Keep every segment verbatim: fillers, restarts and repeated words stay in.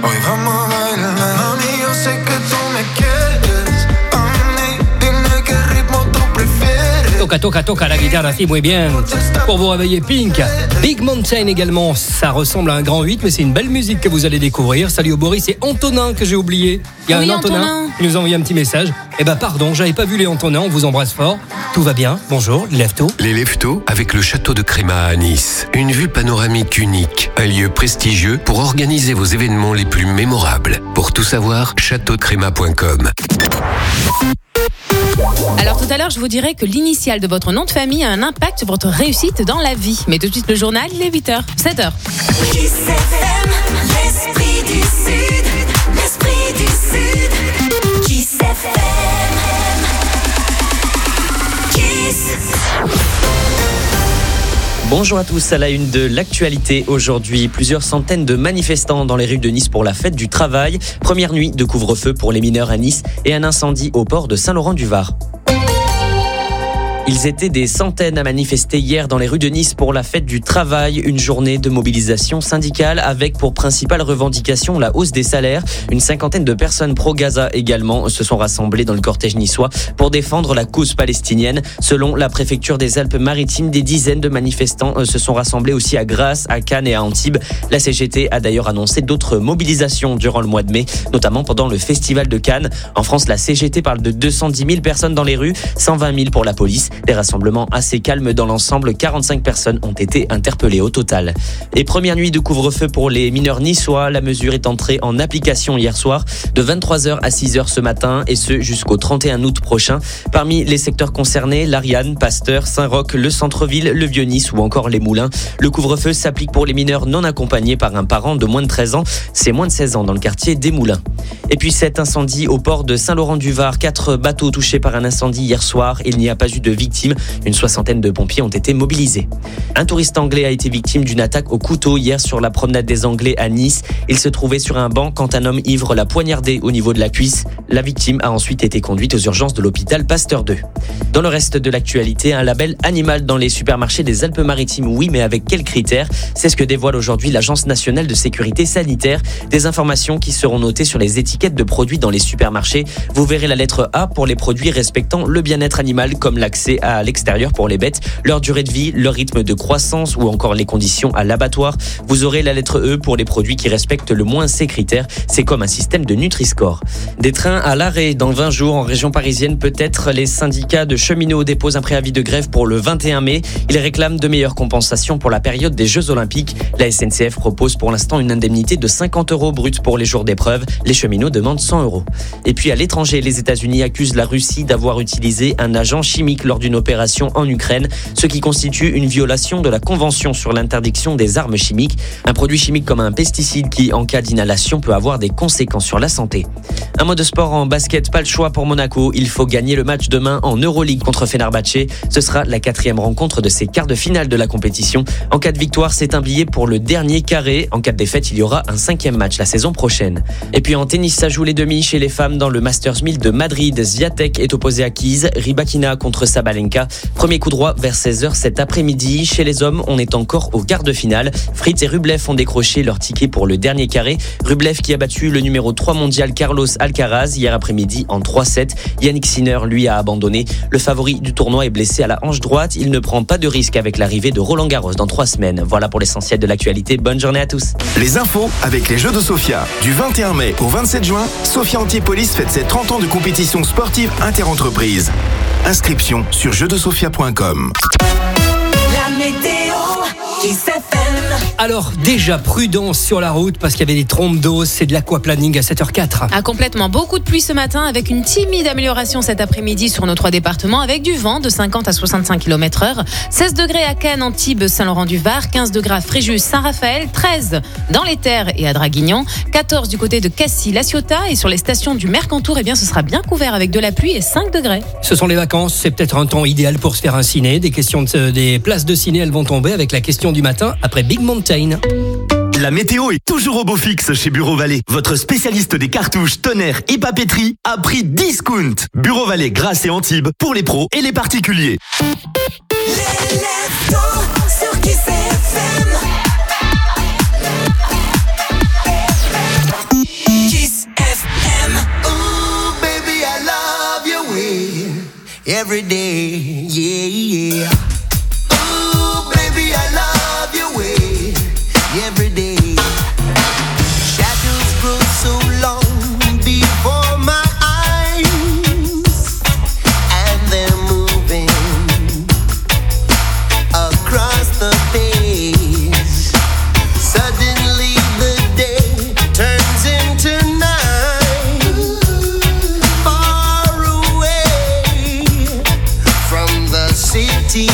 Hoy vamos a bailar. Mami, yo sé que tú me quieres. A mí, dime qué ritmo tú prefieres. Toca, toca, toca la guitare así, muy bien. Pour vous réveiller, Pink. Big Mountain également, ça ressemble à un grand huit, mais c'est une belle musique que vous allez découvrir. Salut au Boris, c'est Antonin que j'ai oublié. Il y a oui, un Antonin, Antonin qui nous a envoyé un petit message. Eh ben pardon, j'avais pas vu les Antonins, on vous embrasse fort. Tout va bien, bonjour, lève-tôt. Les Leftos avec le château de Créma à Nice. Une vue panoramique unique, un lieu prestigieux pour organiser vos événements les plus mémorables. Pour tout savoir, château de créma point com. Alors tout à l'heure, je vous dirais que l'initiale de votre nom de famille a un impact sur votre réussite dans la vie. Mais tout de suite, le journal, il est huit heures, sept heures. Kiss F M, l'esprit du Sud, l'esprit du Sud. Kiss F M, Kiss. Bonjour à tous, à la une de l'actualité aujourd'hui. Plusieurs centaines de manifestants dans les rues de Nice pour la fête du travail. Première nuit de couvre-feu pour les mineurs à Nice et un incendie au port de Saint-Laurent-du-Var. Ils étaient des centaines à manifester hier dans les rues de Nice pour la fête du travail, une journée de mobilisation syndicale avec pour principale revendication la hausse des salaires. Une cinquantaine de personnes pro-Gaza également se sont rassemblées dans le cortège niçois pour défendre la cause palestinienne. Selon la préfecture des Alpes-Maritimes, des dizaines de manifestants se sont rassemblés aussi à Grasse, à Cannes et à Antibes. La C G T a d'ailleurs annoncé d'autres mobilisations durant le mois de mai, notamment pendant le festival de Cannes. En France, la C G T parle de deux cent dix mille personnes dans les rues, cent vingt mille pour la police. Des rassemblements assez calmes dans l'ensemble, quarante-cinq personnes ont été interpellées au total. Et première nuit de couvre-feu pour les mineurs niçois, la mesure est entrée en application hier soir de vingt-trois heures à six heures ce matin et ce jusqu'au trente et un août prochain. Parmi les secteurs concernés, l'Ariane, Pasteur, Saint-Roch, le centre-ville, le Vieux-Nice ou encore les Moulins. Le couvre-feu s'applique pour les mineurs non accompagnés par un parent de moins de treize ans. C'est moins de seize ans dans le quartier des Moulins. Et puis cet incendie au port de Saint-Laurent-du-Var, quatre bateaux touchés par un incendie hier soir. Il n'y a pas eu de victimes. Une soixantaine de pompiers ont été mobilisés. Un touriste anglais a été victime d'une attaque au couteau hier sur la promenade des Anglais à Nice. Il se trouvait sur un banc quand un homme ivre l'a poignardé au niveau de la cuisse. La victime a ensuite été conduite aux urgences de l'hôpital Pasteur deux. Dans le reste de l'actualité, un label animal dans les supermarchés des Alpes-Maritimes, oui, mais avec quels critères ? C'est ce que dévoile aujourd'hui l'Agence nationale de sécurité sanitaire. Des informations qui seront notées sur les étiquettes de produits dans les supermarchés. Vous verrez la lettre A pour les produits respectant le bien-être animal, comme l'accès à l'extérieur pour les bêtes, leur durée de vie, leur rythme de croissance ou encore les conditions à l'abattoir. Vous aurez la lettre E pour les produits qui respectent le moins ces critères. C'est comme un système de Nutri-Score. Des trains à l'arrêt dans vingt jours en région parisienne. Peut-être les syndicats de cheminots déposent un préavis de grève pour le vingt et un mai. Ils réclament de meilleures compensations pour la période des Jeux Olympiques. La S N C F propose pour l'instant une indemnité de cinquante euros bruts pour les jours d'épreuve. Les cheminots demandent cent euros. Et puis à l'étranger, les États-Unis accusent la Russie d'avoir utilisé un agent chimique lors d'une opération en Ukraine, ce qui constitue une violation de la Convention sur l'interdiction des armes chimiques. Un produit chimique comme un pesticide qui, en cas d'inhalation, peut avoir des conséquences sur la santé. Un mot de sport en basket, pas le choix pour Monaco. Il faut gagner le match demain en Euroleague contre Fenerbahçe. Ce sera la quatrième rencontre de ces quarts de finale de la compétition. En cas de victoire, c'est un billet pour le dernier carré. En cas de défaite, il y aura un cinquième match la saison prochaine. Et puis en tennis, ça joue les demi chez les femmes dans le Masters mille de Madrid. Swiatek est opposé à Keys, Rybakina contre Sabalenka. Premier coup droit vers seize heures cet après-midi. Chez les hommes, on est encore au quart de finale. Fritz et Rublev ont décroché leur ticket pour le dernier carré. Rublev qui a battu le numéro trois mondial Carlos Alcaraz hier après-midi en trois sept. Yannick Sinner, lui, a abandonné. Le favori du tournoi est blessé à la hanche droite. Il ne prend pas de risque avec l'arrivée de Roland Garros dans trois semaines. Voilà pour l'essentiel de l'actualité. Bonne journée à tous. Les infos avec les Jeux de Sofia. Du vingt et un mai au vingt-sept juin, Sofia Antipolis fête ses trente ans de compétition sportive interentreprises. Inscription sur jeux de sofia point com. La météo, Kiss F M. Alors déjà prudence sur la route parce qu'il y avait des trompes d'eau, c'est de l'aquaplaning à sept heures quatre. Ah, complètement, beaucoup de pluie ce matin avec une timide amélioration cet après-midi sur nos trois départements avec du vent de cinquante à soixante-cinq kilomètres heure. seize degrés à Cannes, Antibes, Saint-Laurent-du-Var, quinze degrés à Fréjus, Saint-Raphaël, treize dans les Terres et à Draguignan, quatorze du côté de Cassis, La Ciotat et sur les stations du Mercantour, eh bien ce sera bien couvert avec de la pluie et cinq degrés. Ce sont les vacances, c'est peut-être un temps idéal pour se faire un ciné. Des questions de, des places de ciné, elles vont tomber avec la question du matin après Big Mountain. La météo est toujours au beau fixe chez Bureau Vallée. Votre spécialiste des cartouches, tonnerres et papeterie à prix discount. Bureau Vallée, Grasse et Antibes pour les pros et les particuliers. Les Leftos sur Kiss F M. every day, yeah, yeah. Ooh, baby, I love your way every day. Shadows grow so long before my eyes, and they're moving across the page. Suddenly the day turns into night, far away from the city.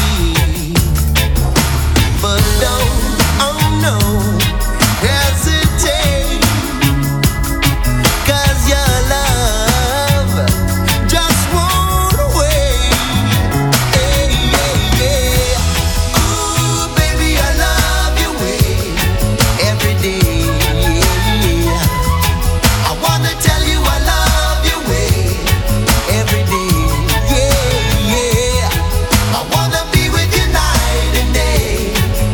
But don't, oh no, hesitate, 'cause your love just won't wait. Hey, yeah, yeah. Ooh, baby, I love your way every day. Yeah. I wanna tell you I love your way every day. Yeah, yeah. I wanna be with you night and day.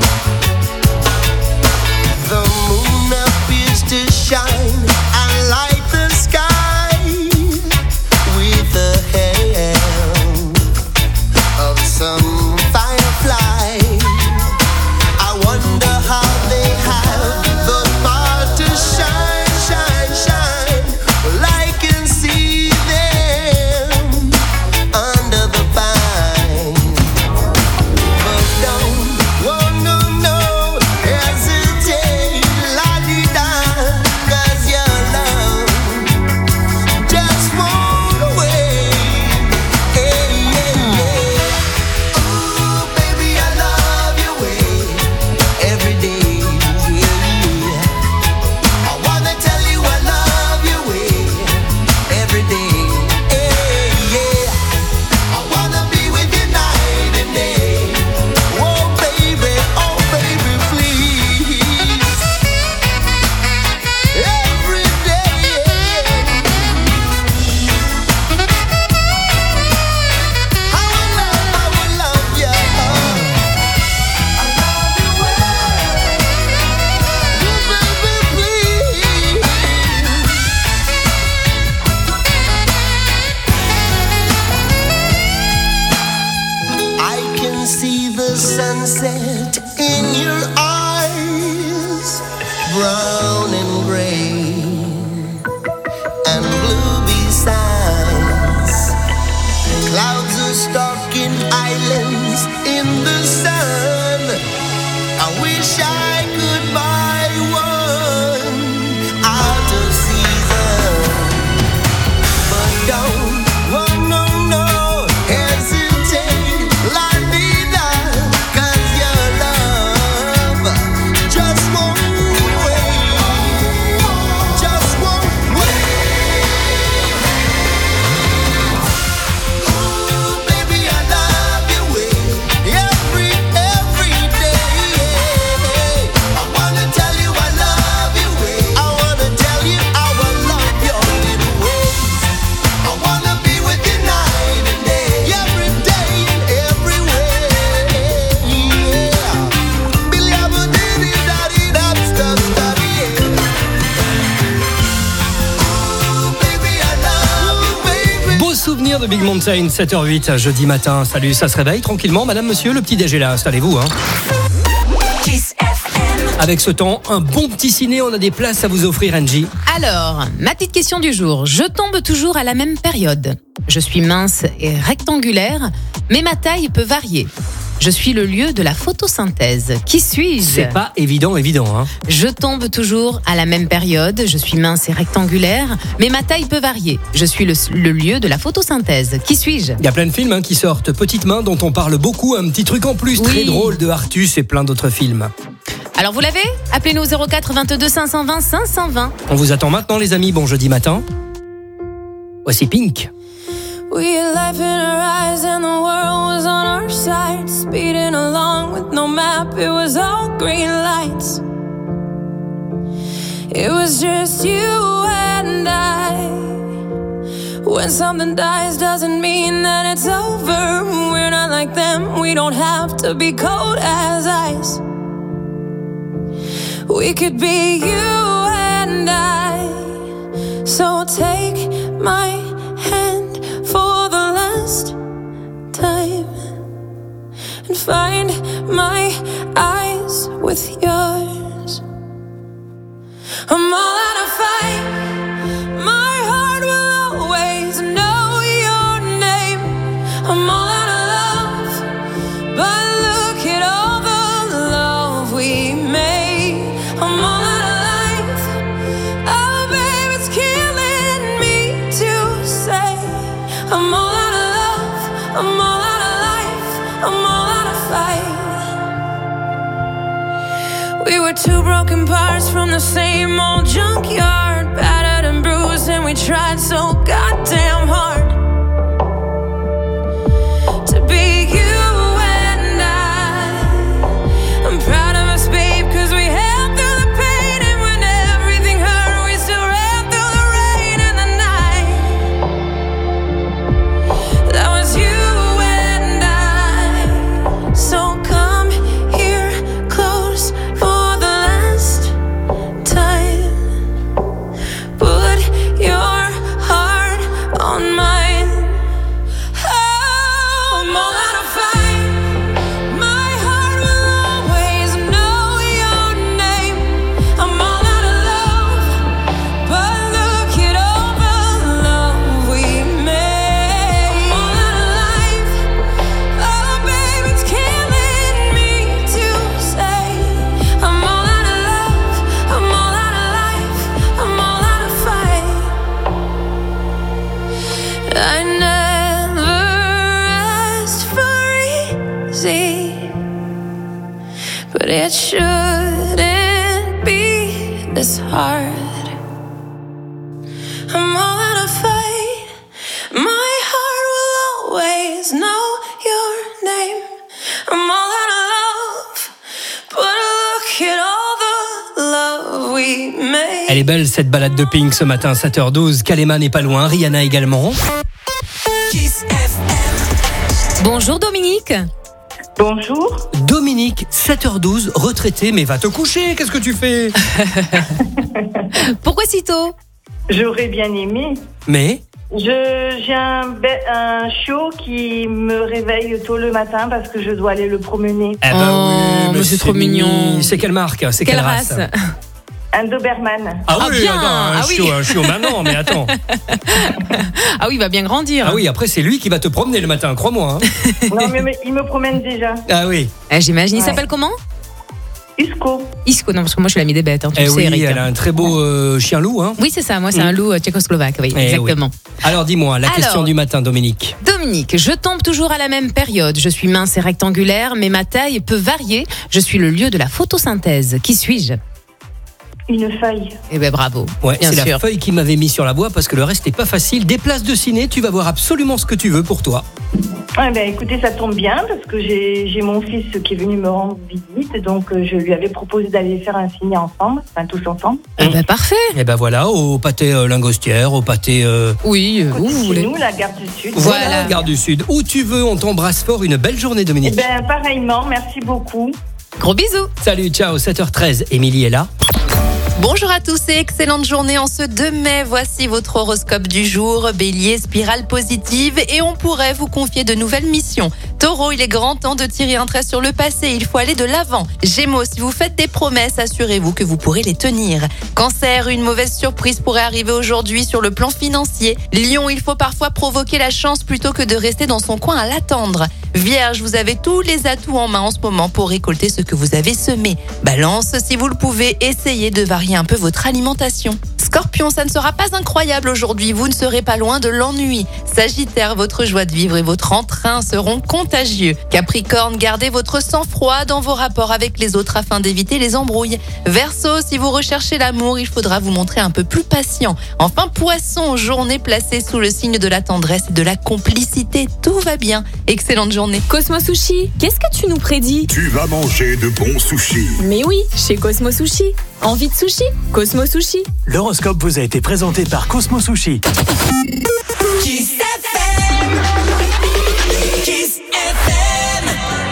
The moon appears to shine and light the sky with the help of some firefly. I wonder how they have the power to shine, shine, shine. Well, I can see them under the pine. But don't, oh no, no, hesitate, la-di-da, 'cause your love just won't wait. Hey, yeah, yeah. Ooh, baby, I love your way every day. Yeah. I wanna tell you I love your way every day. Hey, yeah. I wanna be with you night and day. Oh, baby, oh, baby, please. Every day. I will love, I will love you. I love you well. Oh, baby, please. I can see the sunset in your eyes, brown and gray and blue besides. Clouds are stalking islands in the sun. I wish I could buy one out of season. But don't, oh no, no, hesitate, la-di-da, 'cause your love just won't wait, just won't wait. Ooh, baby, I love your way every, every day. I wanna tell you I love your way. I wanna tell you how I love your little ways. I wanna be with you night and day, every day and every way. Yeah. Billy, I'm a diddy, daddy, that's the study. Ooh, baby, I love you, baby. Beau souvenir de Big Mountain, sept heures huit, jeudi matin. Salut, ça se réveille tranquillement, madame, monsieur, le petit déj est là, installez-vous. Hein. Kiss F M. Avec ce temps, un bon petit ciné, on a des places à vous offrir, Angie. Alors, ma petite question du jour. Je tombe toujours à la même période. Je suis mince et rectangulaire, mais ma taille peut varier. Je suis le lieu de la photosynthèse. Qui suis-je ? C'est pas évident, évident. Hein. Je tombe toujours à la même période. Je suis mince et rectangulaire, mais ma taille peut varier. Je suis le, le lieu de la photosynthèse. Qui suis-je ? Il y a plein de films hein, qui sortent. Petite main dont on parle beaucoup. Un petit truc en plus, Oui. très drôle de Artus et plein d'autres films. Alors vous l'avez ? Appelez-nous au zéro quatre vingt-deux cinq cent vingt cinq cent vingt. On vous attend maintenant, les amis. Bon jeudi matin. Voici Pink. We had life in our eyes and the world was on our side. Speeding along with no map, it was all green lights. It was just you and I. When something dies doesn't mean that it's over. We're not like them, we don't have to be cold as ice. We could be you and I. So take my hand for the last We were two broken parts from the same old junkyard, battered and bruised, and we tried so goddamn hard to be you and I. I'm proud of us, babe, 'cause we held through the pain, and when everything hurt, we still ran through the rain and the night. That was you and I. So come here close for the last time. Put your heart on mine. Oh, I'm all out of fight. My heart will always know your name. I'm all out of love, but look at all the love we made. I'm all out of life. Oh, babe, it's killing me to say. I'm all out of love. I'm all out of life. I'm all out of fight. I never asked for easy, but it shouldn't be this hard. I'm all out of fight. My heart will always know your name. I'm all out of love, but look at all the love we made. Elle est belle cette balade de Pink ce matin, sept heures douze. Kalema n'est pas loin, Rihanna également. Bonjour Dominique. Bonjour. Dominique, sept heures douze, retraité, mais va te coucher, qu'est-ce que tu fais? Pourquoi si tôt? J'aurais bien aimé. Mais Je, j'ai un, be- un chiot qui me réveille tôt le matin parce que je dois aller le promener. Eh ben Oh, oui, mais c'est trop mignon. mignon. C'est quelle marque? C'est quelle, Quelle race? Un Doberman. Ah, Ah, oui, bien. attends, un, Ah oui. chiot, un chiot maintenant, mais attends. Ah oui, il va bien grandir. Ah oui, après c'est lui qui va te promener le matin, crois-moi. hein. Non, mais, mais il me promène déjà. Ah oui. Eh, J'imagine. Il Ouais. s'appelle comment? Usco. Isco. Non, parce que moi je l'ai mis des bêtes. Hein, tu Eh le sais, oui, Eric. elle a un très beau euh, chien loup. Hein. Oui, c'est ça. Moi, c'est Mm. un loup euh, tchécoslovaque. Oui, Eh exactement. Alors dis-moi, la Alors. question du matin, Dominique. Dominique, je tombe toujours à la même période. Je suis mince et rectangulaire, mais ma taille peut varier. Je suis le lieu de la photosynthèse. Qui suis-je? Une feuille. Eh ben bravo. Ouais, bien c'est la sûr. feuille qui m'avait mis sur la voie parce que le reste n'est pas facile. Des places de ciné, tu vas voir absolument ce que tu veux pour toi. Ah, ben, écoutez, ça tombe bien parce que j'ai, j'ai mon fils qui est venu me rendre visite. Donc, euh, je lui avais proposé d'aller faire un ciné ensemble, enfin tous ensemble. Eh ben parfait. Et ben voilà, au pâté euh, Lingostière, au pâté euh, Oui, euh, où vous Chez voulez. nous, la gare du Sud. voilà, Voilà. Gare du Sud. Où tu veux, on t'embrasse fort. Une belle journée, Eh Dominique. ben, pareillement, merci beaucoup. Gros bisous. Salut, ciao, sept heures treize. Émilie est là. Bonjour à tous et excellente journée en ce deux mai. Voici votre horoscope du jour. Bélier, spirale positive et on pourrait vous confier de nouvelles missions. Taureau, il est grand temps de tirer un trait sur le passé. Il faut aller de l'avant. Gémeaux, si vous faites des promesses, assurez-vous que vous pourrez les tenir. Cancer, une mauvaise surprise pourrait arriver aujourd'hui sur le plan financier. Lion, il faut parfois provoquer la chance plutôt que de rester dans son coin à l'attendre. Vierge, vous avez tous les atouts en main en ce moment pour récolter ce que vous avez semé. Balance, si vous le pouvez, essayez de varier un peu votre alimentation. Scorpion, ça ne sera pas incroyable aujourd'hui, vous ne serez pas loin de l'ennui. Sagittaire, votre joie de vivre et votre entrain seront contagieux. Capricorne, gardez votre sang-froid dans vos rapports avec les autres afin d'éviter les embrouilles. Verseau, si vous recherchez l'amour, il faudra vous montrer un peu plus patient. Enfin, Poisson, journée placée sous le signe de la tendresse et de la complicité. Tout va bien. Excellente journée. Cosmo Sushi, qu'est-ce que tu nous prédis? Tu vas manger de bons sushis. Mais oui, chez Cosmo Sushi. Envie de sushi? Cosmo Sushi. L'horoscope vous a été présenté par Cosmo Sushi. Kiss F M. Kiss F M.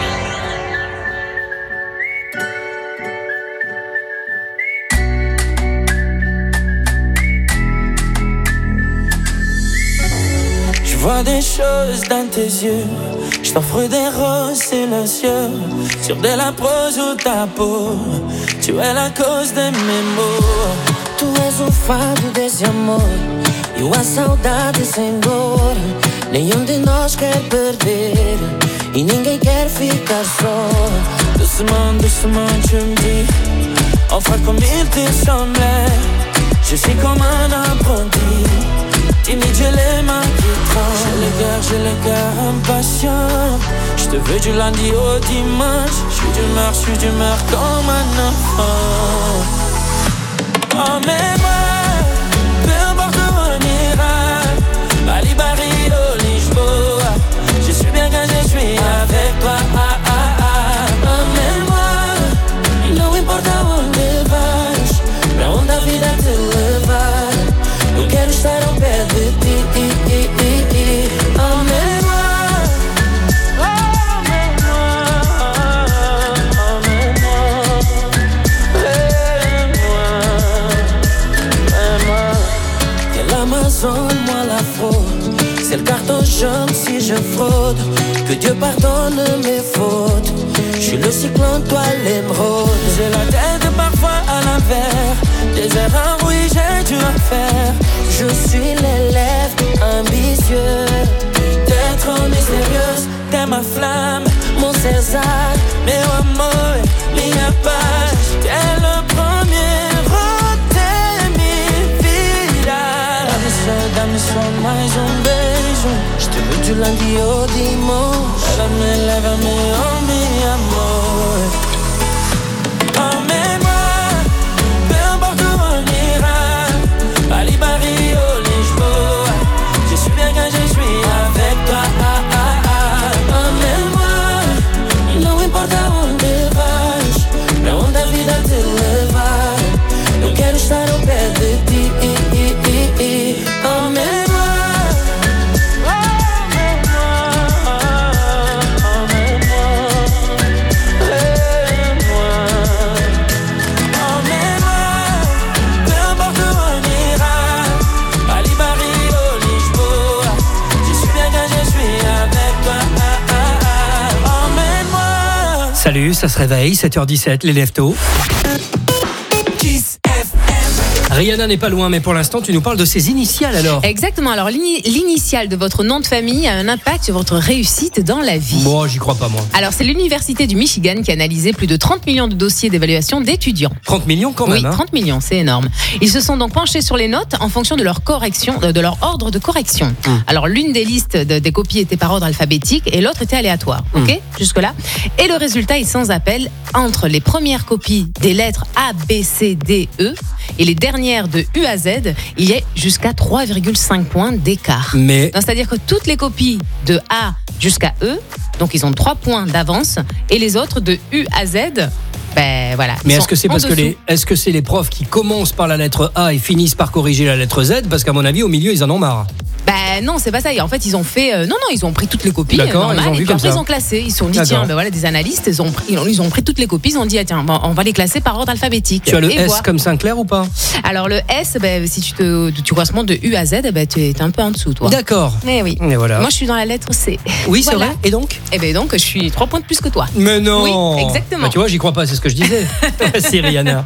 Je vois des choses dans tes yeux. Je t'offre des roses silencieux sur de la prose ou ta peau. Tu es la cause de mes maux. Tu és o fado desse amor e a saudade sem dor. Nenhum de nós quer perder e ninguém quer ficar só. Doucement, doucement, tu me dis enfin comme il te semblait. Je suis comme un apprenti. Timide, j'ai les mains qui tremblent. cœur, j'ai le cœur impatient. Je te veux du lundi au dimanche. Je suis d'humeur, je suis d'humeur comme un enfant. Emmène-moi, peu importe où on ira. Bali, Barrio, Lisboa. Je suis bien quand je suis avec toi. Ah, ah, ah. Emmène-moi, e não importa onde vais, pra onde a vida te levar. Eu quero estar ao pé de ti. Emmène-moi, emmène-moi, emmène-moi, emmène-moi. T'es l'Amazon, moi la fraude. C'est le carton jaune si je fraude. Que Dieu pardonne mes fautes. Je suis le cyclone, toi l'émeraude. J'ai la tête parfois à l'envers. Des erreurs, oui, j'ai dû en faire. Je suis l'élève ambitieux. T'es trop mystérieuse, t'es ma flamme, mon César, meu amor, minha paz. T'es le premier, oh, t'es mi vida. Dá-me só, dá-me só mais um beijo. Je te veux du lundi au dimanche. Lève-me, lève-me, oh mi amor. Emmène-moi, peu importe où on ira. Bali, Barrio, Lisboa. Je suis bien quand je suis avec toi. Ah, ah, ah. Emmène-moi, e não importa onde vais, pra onde a vida te levar. Eu quero estar ao pé de ti. Emmène-moi. Salut, ça se réveille, sept heures dix-sept, les lève-tôt. Rihanna n'est pas loin, mais pour l'instant, tu nous parles de ses initiales alors. Exactement. Alors, l'ini- l'initiale de votre nom de famille a un impact sur votre réussite dans la vie. Moi, j'y crois pas, moi. Alors, c'est l'Université du Michigan qui a analysé plus de trente millions de dossiers d'évaluation d'étudiants. trente millions quand même, Oui, hein. trente millions, c'est énorme. Ils se sont donc penchés sur les notes en fonction de leur correction, de leur ordre de correction. Hum. Alors, l'une des listes de- des copies était par ordre alphabétique et l'autre était aléatoire. Hum. Ok, jusque-là. Et le résultat est sans appel. Entre les premières copies des lettres A, B, C, D, E et les dernières de U à Z, il y a jusqu'à trois virgule cinq points d'écart. Mais Donc, c'est-à-dire que toutes les copies de A jusqu'à E, donc ils ont trois points d'avance, et les autres de U à Z, ben voilà. Mais ils est-ce sont que c'est en parce que dessous. les est-ce que c'est les profs qui commencent par la lettre A et finissent par corriger la lettre Z, parce qu'à mon avis au milieu ils en ont marre. Ben non, c'est pas ça. En fait, ils ont fait. euh, non, non, ils ont pris toutes les copies. D'accord, euh, normales, ils ont vu et puis comme après, ça. ils ont classé. Ils se sont dit, D'accord. tiens, ben voilà, des analystes, ils ont, pris, ils ont, ils ont pris toutes les copies. Ils ont dit, ah, tiens, bon, on va les classer par ordre alphabétique. Tu as le Et S voir. comme Sinclair ou pas? Alors, le S, ben, si tu, te, tu corresponds de U à Z, ben, tu es un peu en dessous, toi. D'accord. Mais oui. Et voilà. Moi, je suis dans la lettre C. Oui, c'est Voilà. vrai. Et donc? Et ben donc, je suis trois points de plus que toi. Mais non. Oui, exactement. Bah, tu vois, j'y crois pas, c'est ce que je disais. C'est Rihanna.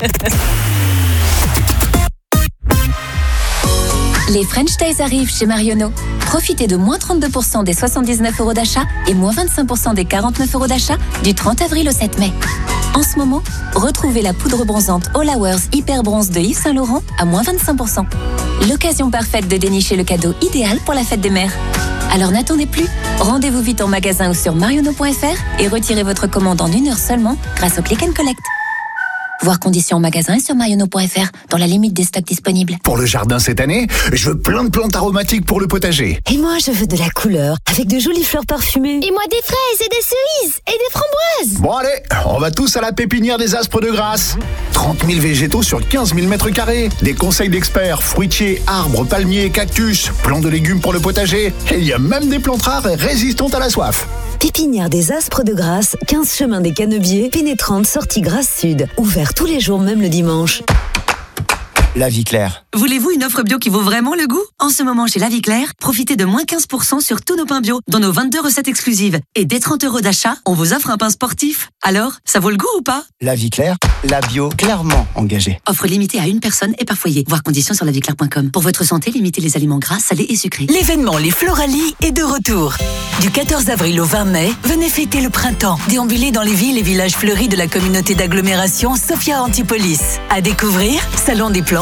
Les French Days arrivent chez Marionneau. Profitez de moins trente-deux pour cent des soixante-dix-neuf euros d'achat et moins vingt-cinq pour cent des quarante-neuf euros d'achat du trente avril au sept mai. En ce moment, retrouvez la poudre bronzante All Hours Hyper Bronze de Yves Saint Laurent à moins vingt-cinq pour cent. L'occasion parfaite de dénicher le cadeau idéal pour la fête des mères. Alors n'attendez plus, rendez-vous vite en magasin ou sur marionneau point f r et retirez votre commande en une heure seulement grâce au Click and Collect. Voir conditions en magasin et sur marionneau point f r dans la limite des stocks disponibles. Pour le jardin cette année, je veux plein de plantes aromatiques pour le potager. Et moi, je veux de la couleur, avec de jolies fleurs parfumées. Et moi des fraises et des cerises et des framboises. Bon allez, on va tous à la pépinière des Aspres de Grasse. trente mille végétaux sur quinze mille mètres carrés. Des conseils d'experts, fruitiers, arbres, palmiers, cactus, plants de légumes pour le potager. Et il y a même des plantes rares et résistantes à la soif. Pépinière des Aspres de Grasse, quinze chemin des Canebiers, pénétrante sortie Grasse Sud. Ouvert tous les jours, même le dimanche. La Vie Claire. Voulez-vous une offre bio qui vaut vraiment le goût? En ce moment, chez La Vie Claire, profitez de moins quinze pour cent sur tous nos pains bio, dont nos vingt-deux recettes exclusives. Et dès trente euros d'achat, on vous offre un pain sportif. Alors, ça vaut le goût ou pas? La Vie Claire, la bio clairement engagée. Offre limitée à une personne et par foyer. Voir conditions sur la vie claire point com. Pour votre santé, limitez les aliments gras, salés et sucrés. L'événement Les Floralies est de retour. Du quatorze avril au vingt mai, venez fêter le printemps. Déambulez dans les villes et villages fleuris de la communauté d'agglomération Sophia Antipolis. À découvrir, salon des plantes,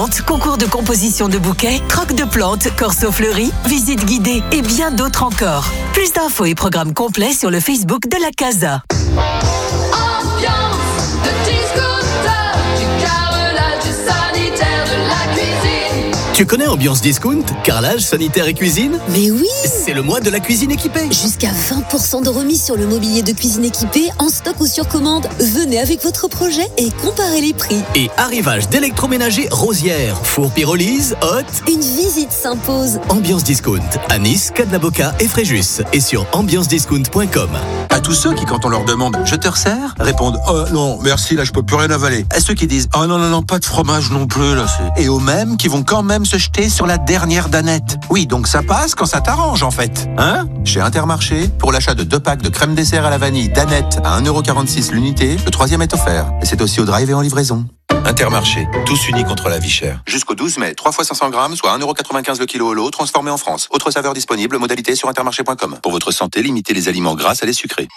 plantes, concours de composition de bouquets, troc de plantes, corso fleuri, visite guidée et bien d'autres encore. Plus d'infos et programmes complets sur le Facebook de la Casa. Ambiance de discounter, du carrelage, du sanitaire, de la cuisine. Tu connais Ambiance Discount? Carrelage, sanitaire et cuisine? Mais oui! C'est le mois de la cuisine équipée. Jusqu'à vingt pour cent de remise sur le mobilier de cuisine équipé en stock ou sur commande. Venez avec votre projet et comparez les prix. Et arrivage d'électroménager Rosière, four pyrolyse, hot. Une visite s'impose. Ambiance Discount à Nice, Cadlaboca et Fréjus et sur ambiance discount point com. À tous ceux qui, quand on leur demande « Je te resserre ?» répondent « Oh non, merci, là je peux plus rien avaler ». À ceux qui disent « Oh non, non, non, pas de fromage non plus, là c'est... » Et aux mêmes qui vont quand même se jeter sur la dernière danette. Oui, donc ça passe quand ça t'arrange en fait. Hein? Chez Intermarché, pour l'achat de deux packs de crème dessert à la vanille danette à un euro quarante-six l'unité, le troisième est offert. Et c'est aussi au drive et en livraison. Intermarché, tous unis contre la vie chère. Jusqu'au douze mai, trois fois cinq cents grammes, soit un euro quatre-vingt-quinze le kilo au lot, transformé en France. Autre saveur disponible, modalité sur intermarché point com. Pour votre santé, limitez les aliments gras à les sucrés.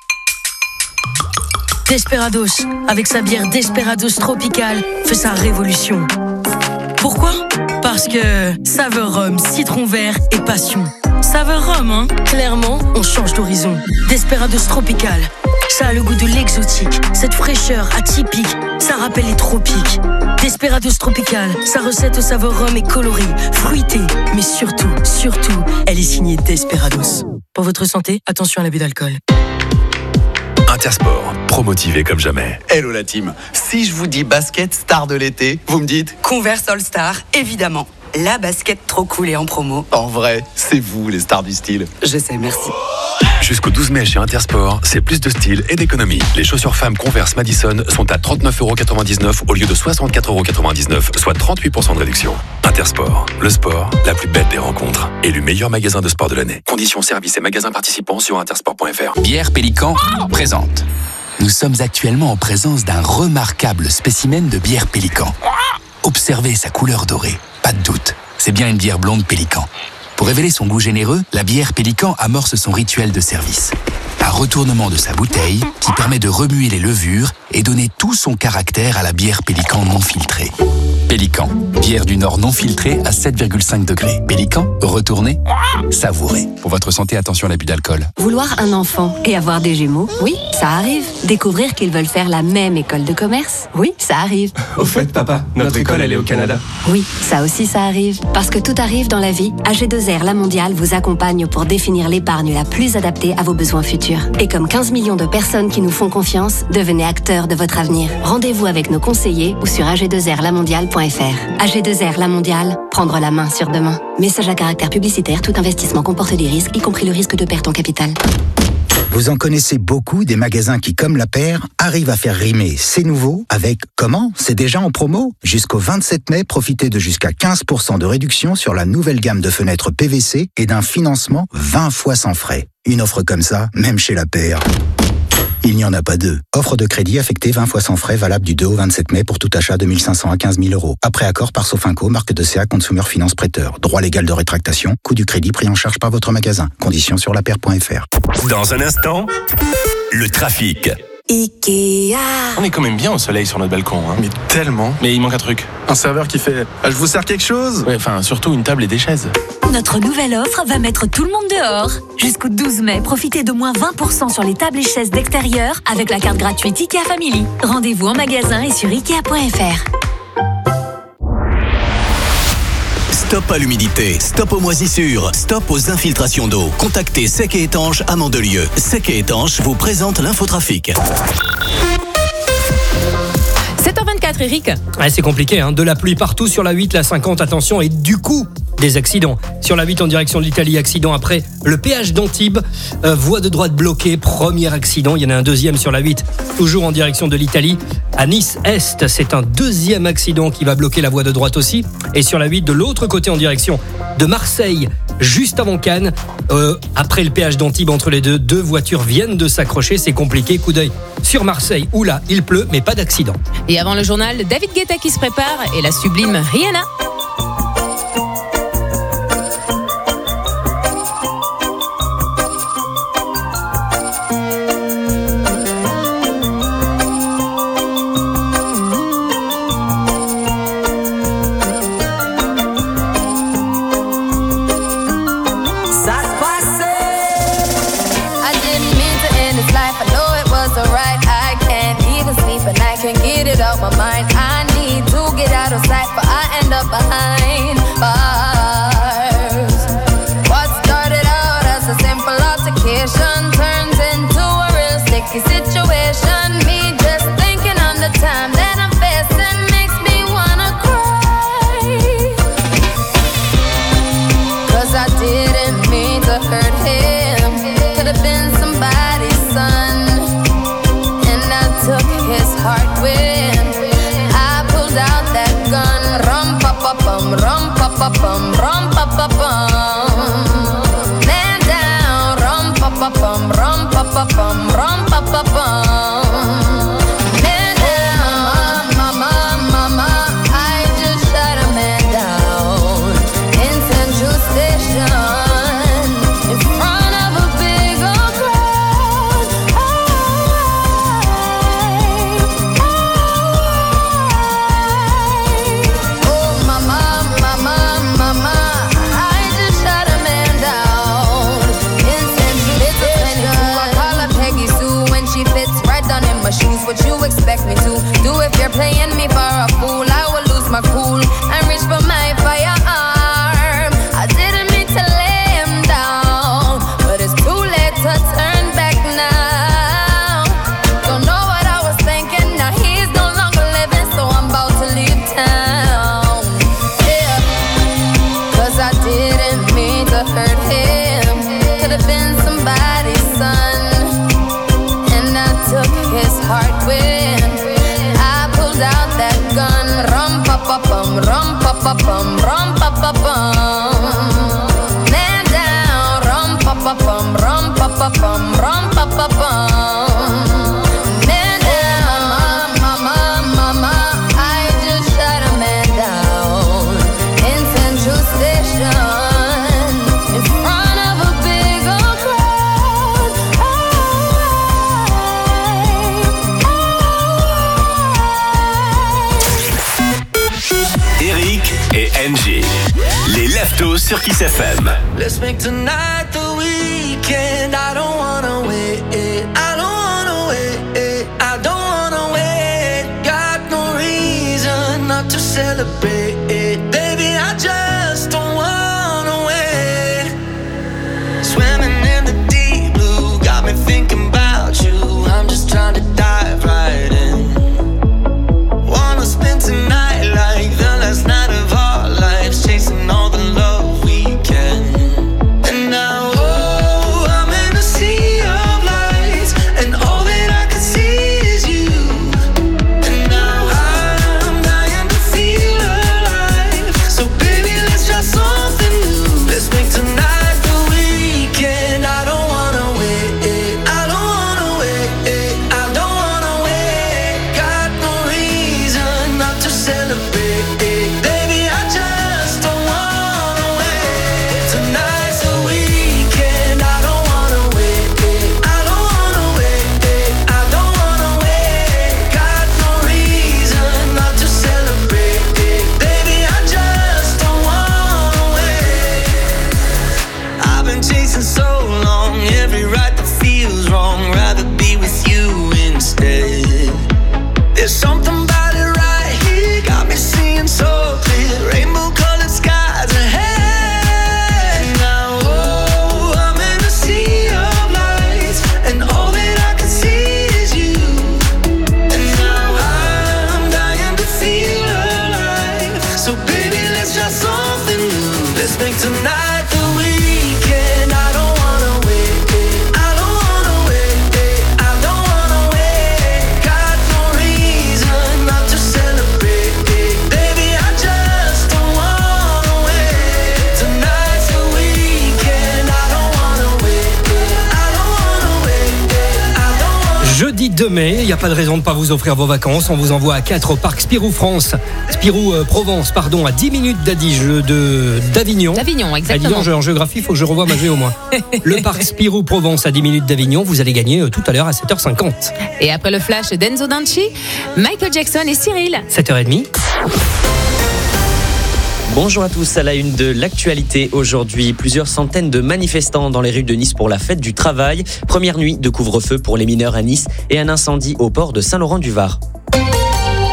Desperados, avec sa bière Desperados Tropical, fait sa révolution. Pourquoi? Parce que saveur rhum, citron vert et passion. Saveur rhum, hein? Clairement, on change d'horizon. Desperados Tropical, ça a le goût de l'exotique. Cette fraîcheur atypique, ça rappelle les tropiques. Desperados Tropical, sa recette au saveur rhum est colorée, fruitée, mais surtout, surtout, elle est signée Desperados. Pour votre santé, attention à l'abus d'alcool. Intersport, promotivé comme jamais. Hello la team, si je vous dis basket star de l'été, vous me dites Converse All Star, évidemment. La basket trop cool et en promo. En vrai, c'est vous les stars du style. Je sais, merci. Jusqu'au douze mai chez Intersport, c'est plus de style et d'économie. Les chaussures femmes Converse Madison sont à trente-neuf euros quatre-vingt-dix-neuf au lieu de soixante-quatre euros quatre-vingt-dix-neuf, soit trente-huit pour cent de réduction. Intersport, le sport, la plus belle des rencontres. Élu meilleur magasin de sport de l'année. Conditions, services et magasins participants sur intersport point f r. Bière Pélican présente. Nous sommes actuellement en présence d'un remarquable spécimen de bière Pélican. Observez sa couleur dorée. Pas de doute, c'est bien une bière blonde Pélican. Pour révéler son goût généreux, la bière Pélican amorce son rituel de service. Un retournement de sa bouteille qui permet de remuer les levures et donner tout son caractère à la bière Pélican non filtrée. Pélican, bière du Nord non filtrée à sept virgule cinq degrés. Pélican, retournez, savourez. Pour votre santé, attention à l'abus d'alcool. Vouloir un enfant et avoir des jumeaux, oui, ça arrive. Découvrir qu'ils veulent faire la même école de commerce, oui, ça arrive. Au fait, papa, notre école, elle est au Canada. Oui, ça aussi, ça arrive. Parce que tout arrive dans la vie, A G deux R La Mondiale vous accompagne pour définir l'épargne la plus adaptée à vos besoins futurs. Et comme quinze millions de personnes qui nous font confiance, devenez acteurs de votre avenir. Rendez-vous avec nos conseillers ou sur a g deux r la mondiale point f r. A G deux R La Mondiale, prendre la main sur demain. Message à caractère publicitaire, tout investissement comporte des risques, y compris le risque de perte en capital. Vous en connaissez beaucoup des magasins qui, comme la paire, arrivent à faire rimer c'est nouveau avec comment? C'est déjà en promo? Jusqu'au vingt-sept mai, profitez de jusqu'à quinze pour cent de réduction sur la nouvelle gamme de fenêtres P V C et d'un financement vingt fois sans frais. Une offre comme ça, même chez la paire, il n'y en a pas deux. Offre de crédit affectée vingt fois sans frais, valable du deux au vingt-sept mai pour tout achat de mille cinq cents à quinze mille euros. Après accord par Sofinco, marque de C A Consumer Finance Prêteur. Droit légal de rétractation, coût du crédit pris en charge par votre magasin. Conditions sur la paire point f r. Dans un instant, le trafic. Ikea. On est quand même bien au soleil sur notre balcon. Hein. Mais tellement. Mais il manque un truc. Un serveur qui fait ah, je vous sers quelque chose? Ouais, enfin, surtout une table et des chaises. Notre nouvelle offre va mettre tout le monde dehors. Jusqu'au douze mai, profitez de moins vingt pour cent sur les tables et chaises d'extérieur avec la carte gratuite Ikea Family. Rendez-vous en magasin et sur ikea point f r. Stop à l'humidité, stop aux moisissures, stop aux infiltrations d'eau. Contactez Sec et Étanche à Mandelieu. Sec et Étanche vous présente l'infotrafic. sept heures vingt-quatre, Eric. Ouais, c'est compliqué, hein. De la pluie partout sur la huit, la cinquante, attention, et du coup, des accidents. Sur la huit en direction de l'Italie, accident après le péage d'Antibes, euh, voie de droite bloquée, premier accident. Il y en a un deuxième sur la huit, toujours en direction de l'Italie. À Nice-Est, c'est un deuxième accident qui va bloquer la voie de droite aussi. Et sur la huit, de l'autre côté en direction de Marseille, juste avant Cannes, euh, après le péage d'Antibes, entre les deux, deux voitures viennent de s'accrocher, c'est compliqué. Coup d'œil sur Marseille, où là, il pleut, mais pas d'accident. Et avant le journal, David Guetta qui se prépare et la sublime Rihanna. it out my mind. I need to get out of sight, but I end up behind bars. What started out as a simple altercation turns into a real sticky situation. Me just thinking on the time that I'm facing makes me wanna cry. Cause I didn't mean to hurt him. Could've been somebody's son, and I took his heart with. I pulled out that gun. Rum pa pa bum, rum pa pa bum, rum pa pa bum. Man down. Rum pa pa bum, rum pa pa bum, rum pa pa bum. Man down. Mama, mama, I just shot a man down in Central Station in front of a big old crowd. Oh, mama, mama, mama, I just shot a man down in Central Station. I call her Peggy Sue when she fits right down in my shoes. What you expect me to do if you're playing me for a fool? I will lose my cool and reach for my firearm. I didn't mean to lay him down, but it's too late to turn back now. Don't know what I was thinking, now he's no longer living, so I'm about to leave town. Yeah, cause I didn't mean to hurt him. Could've been somebody's son, and I took his heart with. I pulled out that gun. Rum pa pa bum, rum pa pa bum, rum pa pa bum. Man down. Rum pa pa bum, rum pa pa bum, rum pa pa bum. Man down. Mama, mama, I just shot a man down in Central Station in front of a big old crowd. Eric et Angie. Les Leftos sur Kiss F M. Let's make tonight the weekend. I don't wanna wait. I don't wanna wait. I don't wanna wait. Got no reason not to celebrate. Baby, I just don't wanna wait. Swimming in the deep blue got me thinking about you. I'm just trying to dive right in. Wanna spend tonight like the last night of our lives, chasing all the love we can. And now, oh, I'm in a sea of lights, and all that I can see is you. And now I'm dying to feel alive. So baby, let's try something new. Let's make tonight the weekend. I don't wanna wait. I don't wanna wait. I don't wanna wait. Got no reason not to celebrate. Baby, I just don't wanna wait. Tonight's the weekend. I don't wanna wait. I don't wanna wait. I don't wanna wait. Got no reason not to celebrate. Baby, I just don't wanna wait. I've been chasing so long, every right that feels wrong. Rather be with you instead. There's something about it right here, got me seeing so clear. Rainbow colored skies ahead. Now, oh, I'm in a sea of lights, and all that I can see is you. And now I'm dying to feel alive. So baby, let's try something new. Let's make tonight the weekend. I don't wanna wait. I don't wanna wait. I don't wanna wait. Got no reason not to celebrate. Baby, I just don't wanna wait. Tonight's the weekend. I don't wanna wait. I don't wanna wait. I don't wanna Jeudi deux mai, il n'y a pas de raison de ne pas vous offrir vos vacances. On vous envoie à quatre au parc Spirou France. Spirou euh, Provence, pardon, à dix minutes d'Adige, de, d'Avignon. D'Avignon, Ah, dis exactement. donc, j'ai- en géographie, il faut que je revoie ma géo au moins. Le parc Spirou Provence à dix minutes d'Avignon, vous allez gagner euh, tout à l'heure à sept heures cinquante. Et après le flash d'Enzo Danci, Michael Jackson et Cyril. sept heures trente. Bonjour à tous, à la une de l'actualité aujourd'hui. Plusieurs centaines de manifestants dans les rues de Nice pour la fête du travail. Première nuit de couvre-feu pour les mineurs à Nice et un incendie au port de Saint-Laurent-du-Var.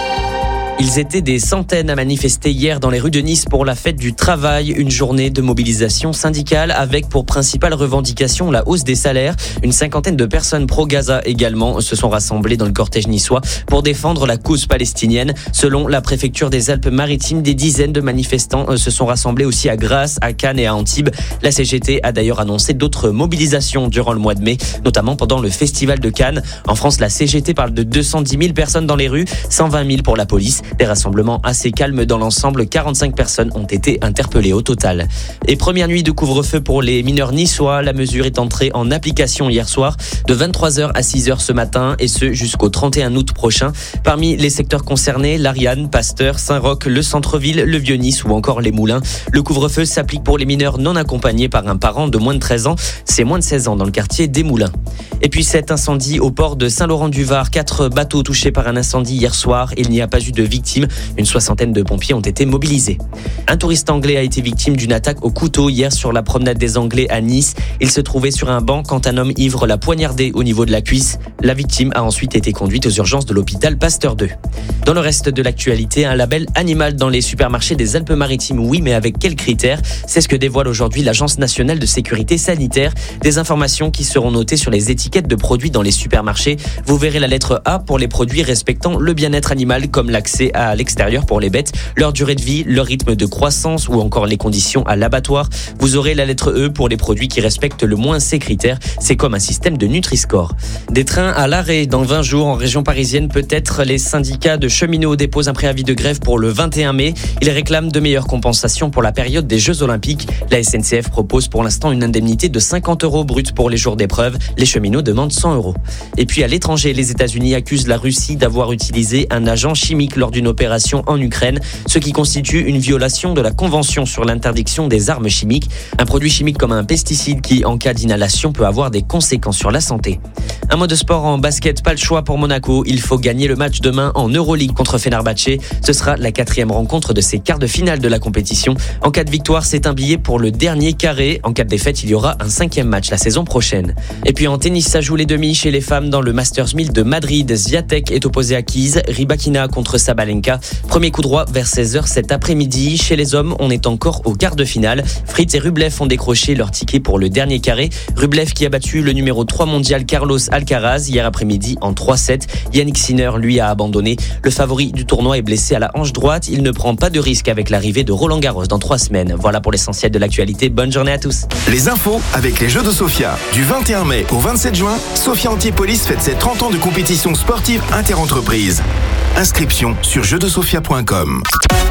Ils étaient des centaines à manifester hier dans les rues de Nice pour la fête du travail, une journée de mobilisation syndicale avec pour principale revendication la hausse des salaires. Une cinquantaine de personnes pro-Gaza également se sont rassemblées dans le cortège niçois pour défendre la cause palestinienne. Selon la préfecture des Alpes-Maritimes, des dizaines de manifestants se sont rassemblés aussi à Grasse, à Cannes et à Antibes. La C G T a d'ailleurs annoncé d'autres mobilisations durant le mois de mai, notamment pendant le festival de Cannes. En France, la C G T parle de deux cent dix mille personnes dans les rues, cent vingt mille pour la police. Des rassemblements assez calmes dans l'ensemble, quarante-cinq personnes ont été interpellées au total. Et première nuit de couvre-feu pour les mineurs niçois, la mesure est entrée en application hier soir de vingt-trois heures à six heures ce matin et ce jusqu'au trente et un août prochain. Parmi les secteurs concernés, l'Ariane, Pasteur, Saint-Roch, le centre-ville, le Vieux-Nice ou encore les Moulins. Le couvre-feu s'applique pour les mineurs non accompagnés par un parent de moins de treize ans. C'est moins de seize ans dans le quartier des Moulins. Et puis cet incendie au port de Saint-Laurent-du-Var, quatre bateaux touchés par un incendie hier soir. Il n'y a pas eu de victimes. Une soixantaine de pompiers ont été mobilisés. Un touriste anglais a été victime d'une attaque au couteau hier sur la promenade des Anglais à Nice. Il se trouvait sur un banc quand un homme ivre l'a poignardé au niveau de la cuisse. La victime a ensuite été conduite aux urgences de l'hôpital Pasteur deux. Dans le reste de l'actualité, un label animal dans les supermarchés des Alpes-Maritimes, oui, mais avec quels critères? C'est ce que dévoile aujourd'hui l'Agence nationale de sécurité sanitaire. Des informations qui seront notées sur les étiquettes de produits dans les supermarchés. Vous verrez la lettre A pour les produits respectant le bien-être animal, comme l'accès à l'extérieur pour les bêtes, leur durée de vie, leur rythme de croissance ou encore les conditions à l'abattoir. Vous aurez la lettre E pour les produits qui respectent le moins ces critères. C'est comme un système de Nutri-Score. Des trains à l'arrêt dans vingt jours en région parisienne. Peut-être les syndicats de cheminots déposent un préavis de grève pour le vingt et un mai. Ils réclament de meilleures compensations pour la période des Jeux Olympiques. La S N C F propose pour l'instant une indemnité de cinquante euros brut pour les jours d'épreuve. Les cheminots demandent cent euros. Et puis à l'étranger, les États-Unis accusent la Russie d'avoir utilisé un agent chimique lors d'une opération en Ukraine, ce qui constitue une violation de la Convention sur l'interdiction des armes chimiques. Un produit chimique comme un pesticide qui, en cas d'inhalation, peut avoir des conséquences sur la santé. Un mot de sport en basket, pas le choix pour Monaco. Il faut gagner le match demain en Euroleague contre Fenerbahçe. Ce sera la quatrième rencontre de ces quarts de finale de la compétition. En cas de victoire, c'est un billet pour le dernier carré. En cas de défaite, il y aura un cinquième match la saison prochaine. Et puis en tennis, ça joue les demi chez les femmes dans le Masters mille de Madrid. Swiatek est opposé à Keys, Rybakina contre Sabalenka. Premier coup droit vers seize heures cet après-midi. Chez les hommes, on est encore au quart de finale. Fritz et Rublev ont décroché leur ticket pour le dernier carré. Rublev qui a battu le numéro trois mondial Carlos Alcaraz hier après-midi en trois sept. Yannick Sinner, lui, a abandonné. Le favori du tournoi est blessé à la hanche droite. Il ne prend pas de risque avec l'arrivée de Roland Garros dans trois semaines. Voilà pour l'essentiel de l'actualité. Bonne journée à tous. Les infos avec les Jeux de Sofia. Du vingt et un mai au vingt-sept juin, Sofia Antipolis fête ses trente ans de compétition sportive interentreprise. Inscription sur jeux de sofia point com.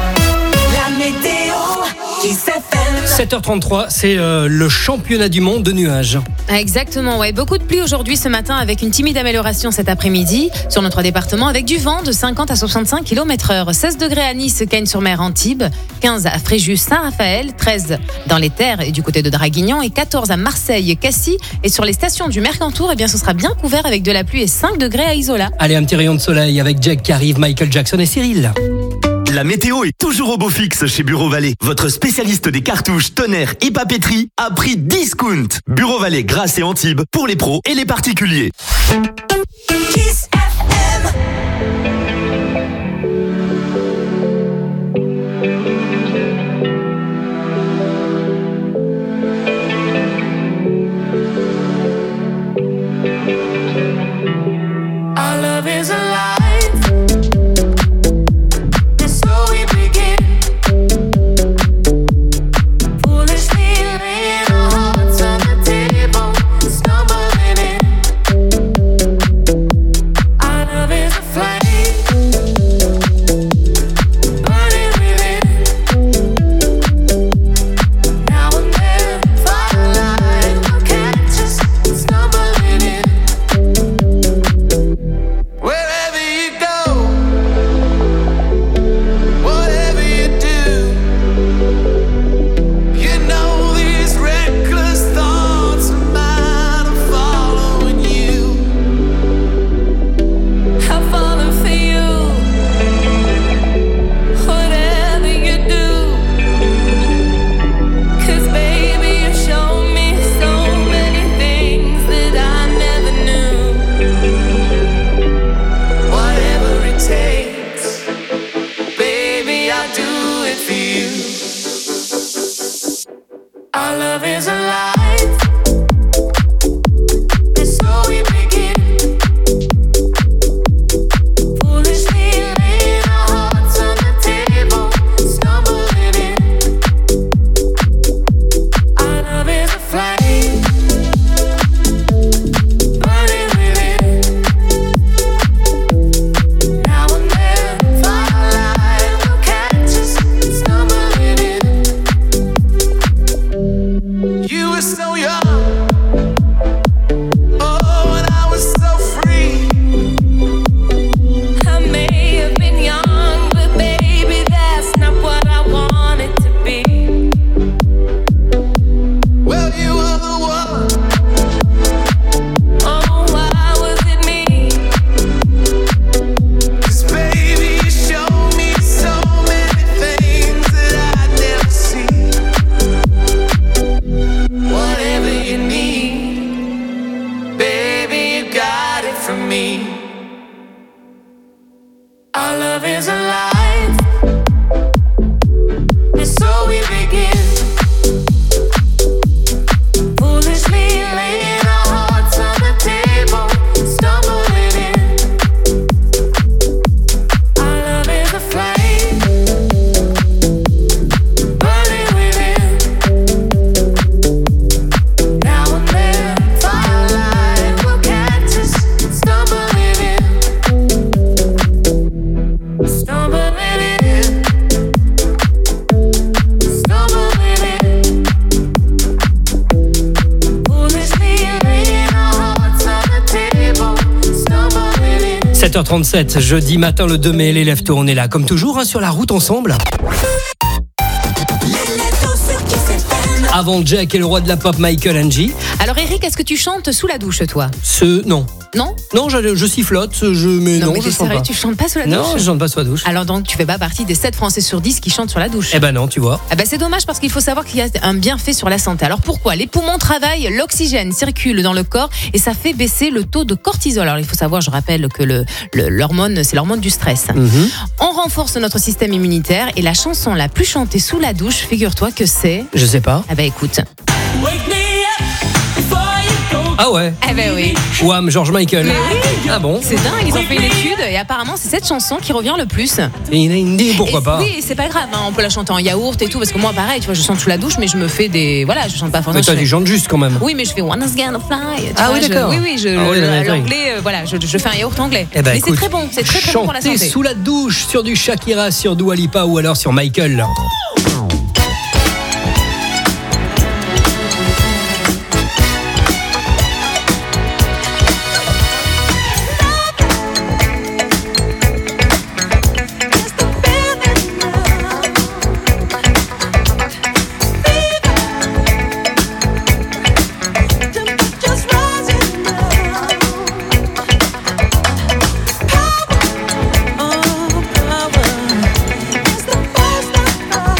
La météo qui s'appelle sept heures trente-trois, c'est euh, le championnat du monde de nuages. Exactement, ouais. Beaucoup de pluie aujourd'hui ce matin avec une timide amélioration cet après-midi sur notre département avec du vent de cinquante à soixante-cinq kilomètres heure. seize degrés à Nice, Cagnes-sur-Mer, Antibes, quinze à Fréjus, Saint-Raphaël, treize dans les Terres et du côté de Draguignan et quatorze à Marseille, Cassis. Et sur les stations du Mercantour, eh bien, ce sera bien couvert avec de la pluie et cinq degrés à Isola. Allez, un petit rayon de soleil avec Jack qui arrive, Michael Jackson et Cyril. La météo est toujours au beau fixe chez Bureau Vallée. Votre spécialiste des cartouches, tonnerres et papeterie à prix discount. Bureau Vallée, Grasse et Antibes pour les pros et les particuliers. Kiss F M. Our love is alive. Our love is alive. And so we begin. Foolishly laying our hearts on the table, stumbling in. Our love is a flame, burning within. Now and then, firelight will catch us, stumbling in. You were so young, oh, and I was so free. I may have been young, but baby, that's not what I wanted to be. Well, you were the one. Oh, why was it me? 'Cause baby, you showed me so many things that I'd never see. Whatever you need, baby, you got it from me. Our love is alive, and so we begin. Foolishly laying our hearts on the table, stumbling in. Our love is a flame, burning within. Now and then, firelight will catch us, stumbling in. Stumbling in. Stumbling in. Foolishly laying our hearts on the table, stumbling in. sept heures trente-sept, jeudi matin le deux mai, l'élève tour, on est là comme toujours hein, sur la route ensemble. Avant Jack et le roi de la pop Michael Angie. Alors Eric, est-ce que tu chantes sous la douche toi? Ce non. Non Non, je, je sifflote, je mais non, mais je t'es chante sérieux, pas. tu chantes pas sous la douche? Non, je chante pas sous la douche. Alors donc tu fais pas partie des sept Français sur dix qui chantent sur la douche. Eh ben non, tu vois. Ah ben c'est dommage parce qu'il faut savoir qu'il y a un bienfait sur la santé. Alors pourquoi? Les poumons travaillent, l'oxygène circule dans le corps et ça fait baisser le taux de cortisol. Alors il faut savoir, je rappelle que le, le- l'hormone, c'est l'hormone du stress. Mhm. On renforce notre système immunitaire et la chanson la plus chantée sous la douche, figure-toi que c'est... Je sais pas. Ah ben écoute. Ah ouais. Eh ben oui. Wham, George Michael. Mais oui. Ah bon. C'est dingue, ils ont fait une étude et apparemment c'est cette chanson qui revient le plus. Et pourquoi Et pas. Oui, c'est pas grave, hein, on peut la chanter en yaourt et tout, parce que moi pareil, tu vois, je chante sous la douche, mais je me fais des, voilà, je chante pas forcément. Mais toi, je fais- tu chantes juste quand même. Oui, mais je fais One is gonna fly. tu Ah vois, oui, je- d'accord. Oui, oui, je, Ah oui, le- d'accord. l'anglais, euh, voilà, je, je fais un yaourt anglais. Eh ben, mais écoute, c'est très bon, c'est très très bon pour la chanter santé. sous la douche sur du Shakira, sur Dua Lipa ou alors sur Michael. Oh, power is the first of all.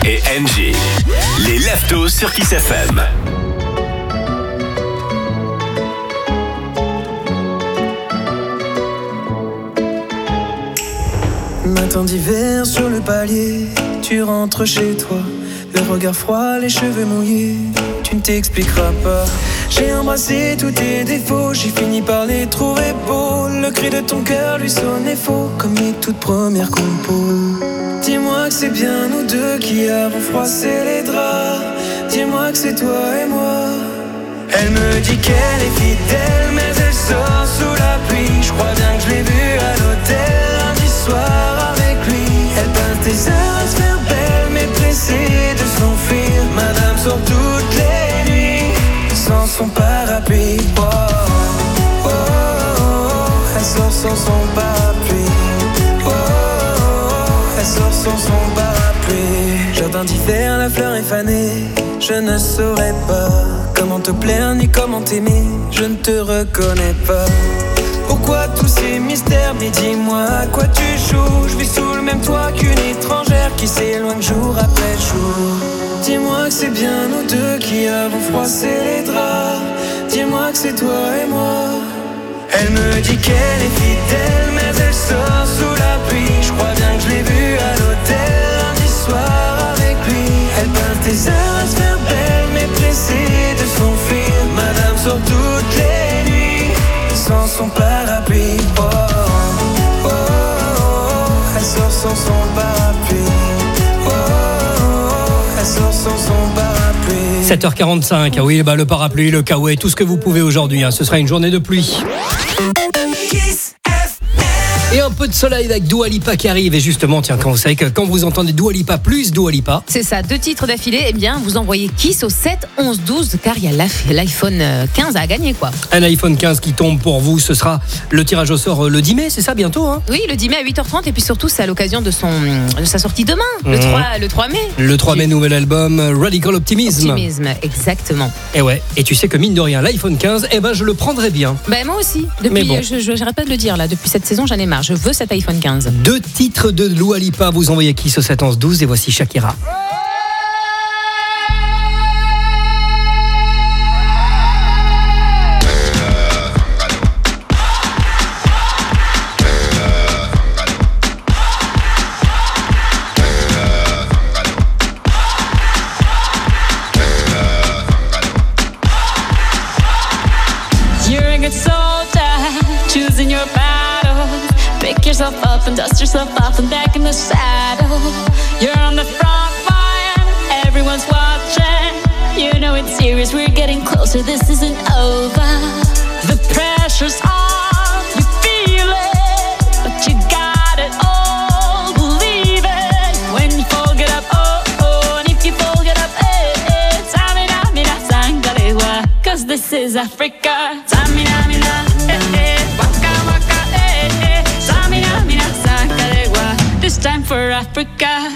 et N J. Les Leftos sur Kiss F M. Matin d'hiver sur le palier, tu rentres chez toi, le regard froid, les cheveux mouillés, tu ne t'expliqueras pas. J'ai embrassé tous tes défauts, j'ai fini par les trouver beaux. Le cri de ton cœur lui sonnait faux, comme mes toutes premières compos. Dis-moi que c'est bien nous deux qui avons froissé les draps. Dis-moi que c'est toi et moi. Elle me dit qu'elle est fidèle, mais elle sort sous la pluie. Je crois bien que je l'ai vue à l'hôtel lundi soir avec lui. Elle passe des heures à se faire belle, mais pressée de s'enfuir. Madame sort toutes les nuits sans son parapluie. Oh, oh, oh, oh, elle sort sans son parapluie. Oh, oh, oh, elle sort sans son parapluie. Jardin d'hiver, la fleur est fanée. Je ne saurais pas comment te plaire ni comment t'aimer. Je ne te reconnais pas. Pourquoi tous ces mystères? Mais dis-moi à quoi tu joues. Je vis sous le même toit qu'une étrangère qui s'éloigne jour après jour. Dis-moi que c'est bien nous deux qui avons froissé les draps. Dis-moi que c'est toi et moi. Elle me dit qu'elle est fidèle, mais elle sort sous la pluie. Je crois bien que je l'ai vue à l'hôtel lundi soir avec lui. Elle passe des heures à se faire belle, mais pressée de s'enfuir. Madame sort toutes les nuits sans son parapluie. Oh, oh, oh, oh, elle sort sans son parapluie. Oh, oh, oh, elle sort sans son parapluie. sept heures quarante-cinq, ah oui, bah, le parapluie, le kawaii, tout ce que vous pouvez aujourd'hui, hein. Ce sera une journée de pluie. Et un peu de soleil avec Dua Lipa qui arrive. Et justement, tiens, quand vous savez que quand vous entendez Dua Lipa plus Dua Lipa, c'est ça, deux titres d'affilée. Eh bien, vous envoyez Kiss au sept onze douze car il y a l'iPhone quinze à gagner, quoi. Un iPhone quinze qui tombe pour vous. Ce sera le tirage au sort le dix mai, c'est ça, bientôt, hein? Oui, le dix mai à huit heures trente. Et puis surtout, c'est à l'occasion de, son, de sa sortie demain, mmh. le, trois, le trois mai. Le trois mai, nouvel album Radical Optimism. Optimisme, exactement. Et ouais, et tu sais que mine de rien, l'iPhone quinze, eh ben, je le prendrais bien. Ben, moi aussi. Depuis, bon. je, je, j'arrête pas de le dire, là. Depuis cette saison, j'en ai marre. Je veux cet iPhone quinze. Deux titres de Dua Lipa, vous envoyez Kiss au sept onze douze et voici Shakira. Yourself up and dust yourself off and back in the saddle. You're on the front line, everyone's watching. You know it's serious, we're getting closer, this isn't over. The pressure's on, you feel it, but you got it all, believe it. When you fall, get up, oh, oh, and if you fall, get up, eh, eh. Tamina, mina, sangalewa, cause this is Africa. Tamina, mina, eh, eh, waka, waka, eh, eh. Tamina, mina, sangalewa, this time for Africa.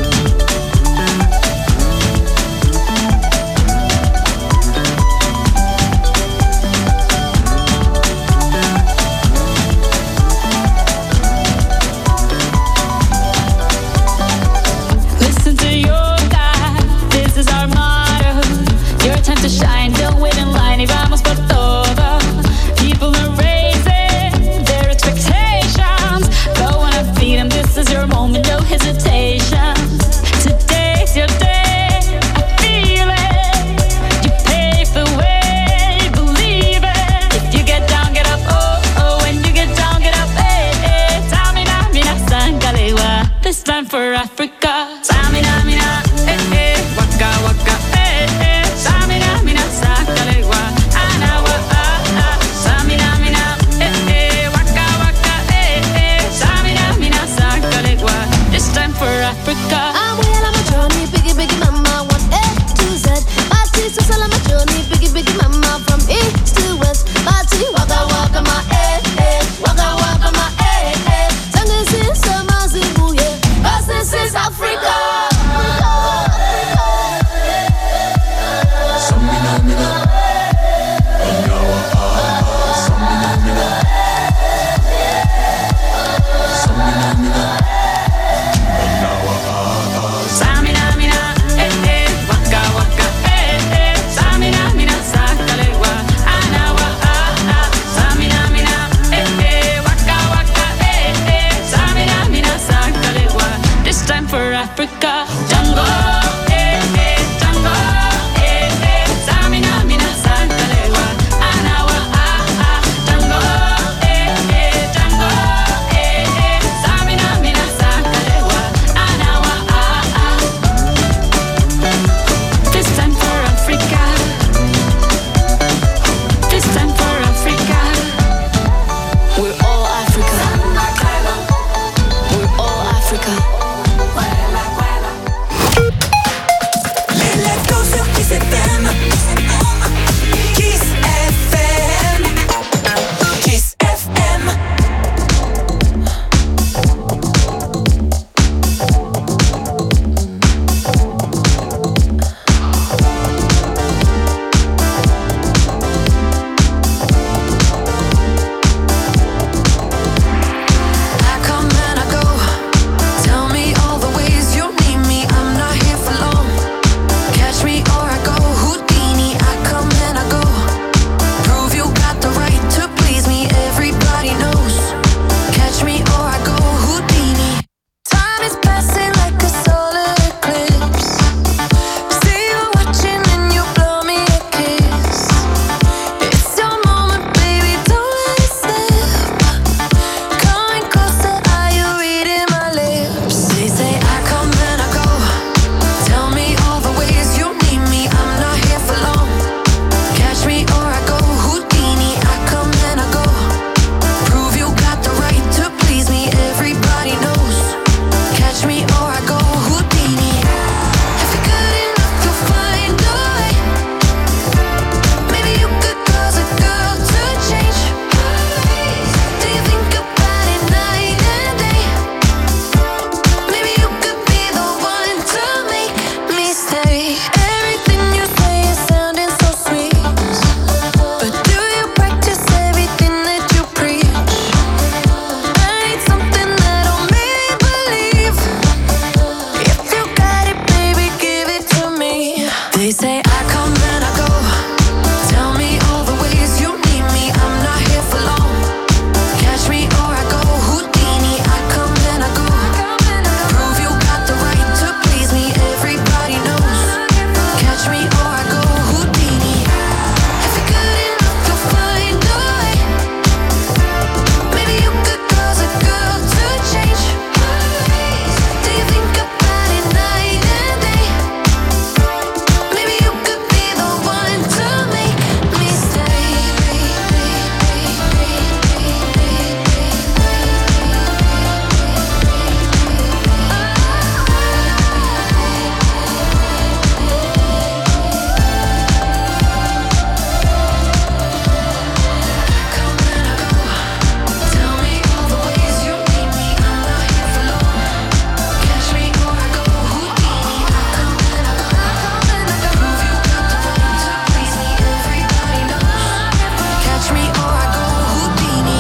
To shine, don't wait in line, y vamos por todo. People are raising their expectations. Go on and feed them, this is your moment, no hesitation. Today's your day, I feel it. You pave the way, believe it. If you get down, get up, oh, oh. When you get down, get up, eh, eh. Tamina, mina, sangalewa, this time for Africa. Tamina, mina, eh, eh. Waka, waka, eh, eh. Samina, mina, sangalewa, anawa, ah, ah. Samina, mina, eh, eh. Waka, waka, eh, eh. Samina, mina, sangalewa, this time for Africa. I'm well on my journey, biggie, biggie, mama, one A to Z. Party, so sell on my journey, biggie, biggie, mama, from east to west. Party, waka, waka, my eh, eh. Waka, waka, my eh, eh. Sangin' sin, sama, zibuye, 'cause this is Africa. Africa. Django, eh, eh, Django, eh, eh. Samina, mina, santalewa, anawa, ah, ah. Django, eh, eh, Django, eh, eh. Samina, mina, santalewa, anawa, ah, ah. This time for Africa. This time for Africa. We're all Africa. We're all Africa. Les leftos sur Kiss F M. Kiss F M. Kiss F M. I come and I go. Tell me all the ways you need me. I'm not here for long. Catch me or I go Houdini. I come and I go. Prove you got the right to please me. Everybody knows. Catch me or I go Houdini. Time is passing like a solar eclipse. See you watching and you blow me a kiss. It's your moment, baby. Don't let it slip. Coming closer, are you reading my lips? They say I come and I go. Tell me all the ways you need me. I'm not here for long. Catch me or I go Houdini. I come and I go. Prove you got the right to please me. Everybody knows. Catch me or I go Houdini. If you're good enough, you'll find a way. Maybe you could cause a girl to change. Do you think about it night and day? Maybe you could be the one to make me stay. Everything you say is sounding so sweet, but do you practice everything that you preach? I need something that'll make me believe. If you got it, baby, give it to me. They say I come and I go. Tell me all the ways you need me. I'm not here for long. Catch me or I go Houdini. I come and I go. Prove you got the right to please me. Everybody knows. Catch me or I go Houdini. If you're good enough, you'll find a way. Maybe you could cause a girl to change. Do you think about it night and day? Maybe you could be the one to make me stay. Tell me all the ways you need me. I'm not here for long. Catch me or I go Houdini. I come and I go. Prove you got the right to please me. Everybody knows. Catch me or I go Houdini.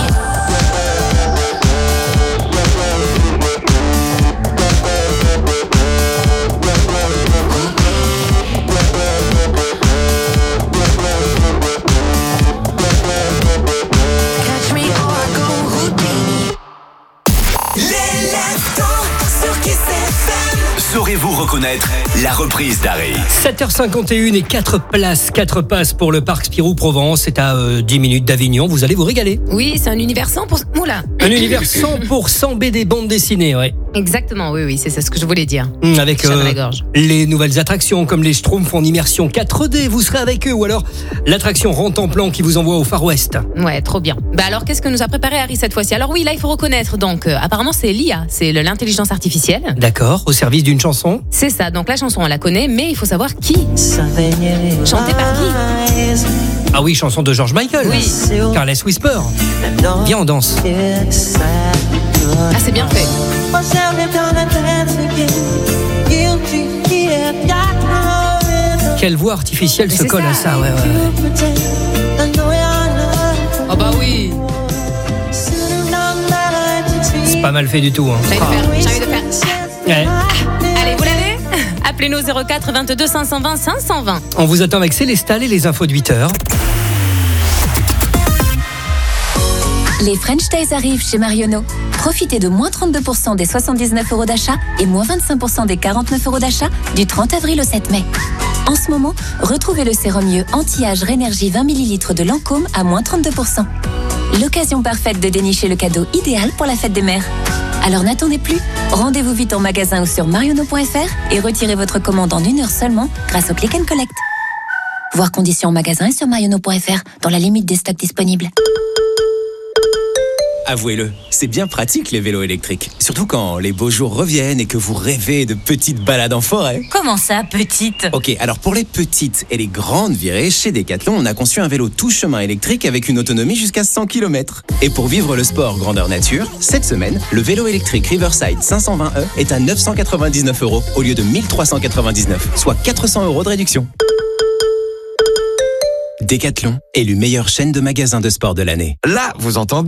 Catch me or I go Houdini. Les leftos sur Kiss F M. Saurez-vous reconnaître la reprise d'Harry? sept heures cinquante et une et quatre places, quatre passes pour le parc Spirou Provence. C'est à euh, dix minutes d'Avignon. Vous allez vous régaler. Oui, c'est un univers cent pour cent. Oula. Un univers cent pour cent B D bande dessinée, ouais. Exactement, oui, oui, c'est ça ce que je voulais dire. Mmh, Avec Chat dans euh, la gorge. les nouvelles attractions comme les Schtroumpfs en immersion quatre D, vous serez avec eux. Ou alors l'attraction Rente en plan qui vous envoie au Far West. Ouais, trop bien. Bah alors, qu'est-ce que nous a préparé Harry cette fois-ci? Alors oui, là, il faut reconnaître. Donc, euh, apparemment, c'est l'I A, c'est le- l'intelligence artificielle. D'accord, au service d'une chanson. C'est ça. Donc la chanson, on la connaît, mais il faut savoir qui. Chantée par qui? Ah oui, chanson de George Michael. Oui. Careless Whisper. Viens, on danse. Ah, c'est bien fait. Quelle voix artificielle Mais se c'est colle ça. à ça, ouais, ouais. Oh bah oui. C'est pas mal fait du tout. Hein. J'ai envie de faire. J'ai envie de faire. Ouais. Allez, vous l'avez? Appelez-nous zéro quatre vingt-deux cinq cent vingt cinq cent vingt. On vous attend avec Célestal et les infos de huit heures. Les French Days arrivent chez Marionneau. Profitez de moins trente-deux pour cent des soixante-dix-neuf euros d'achat et moins vingt-cinq pour cent des quarante-neuf euros d'achat du trente avril au sept mai. En ce moment, retrouvez le sérum mieux anti-âge Rénergie vingt millilitres de Lancôme à moins trente-deux pour cent. L'occasion parfaite de dénicher le cadeau idéal pour la fête des mères. Alors n'attendez plus, rendez-vous vite en magasin ou sur marionneau point f r et retirez votre commande en une heure seulement grâce au Click and Collect. Voir conditions en magasin et sur marionneau point f r dans la limite des stocks disponibles. Avouez-le, c'est bien pratique les vélos électriques. Surtout quand les beaux jours reviennent et que vous rêvez de petites balades en forêt. Comment ça, petite? Ok, alors pour les petites et les grandes virées, chez Decathlon, on a conçu un vélo tout chemin électrique avec une autonomie jusqu'à cent kilomètres. Et pour vivre le sport grandeur nature, cette semaine, le vélo électrique Riverside cinq cent vingt E est à neuf cent quatre-vingt-dix-neuf euros au lieu de mille trois cent quatre-vingt-dix-neuf, soit quatre cents euros de réduction. Decathlon, élu meilleure chaîne de magasins de sport de l'année. Là, vous entendez ?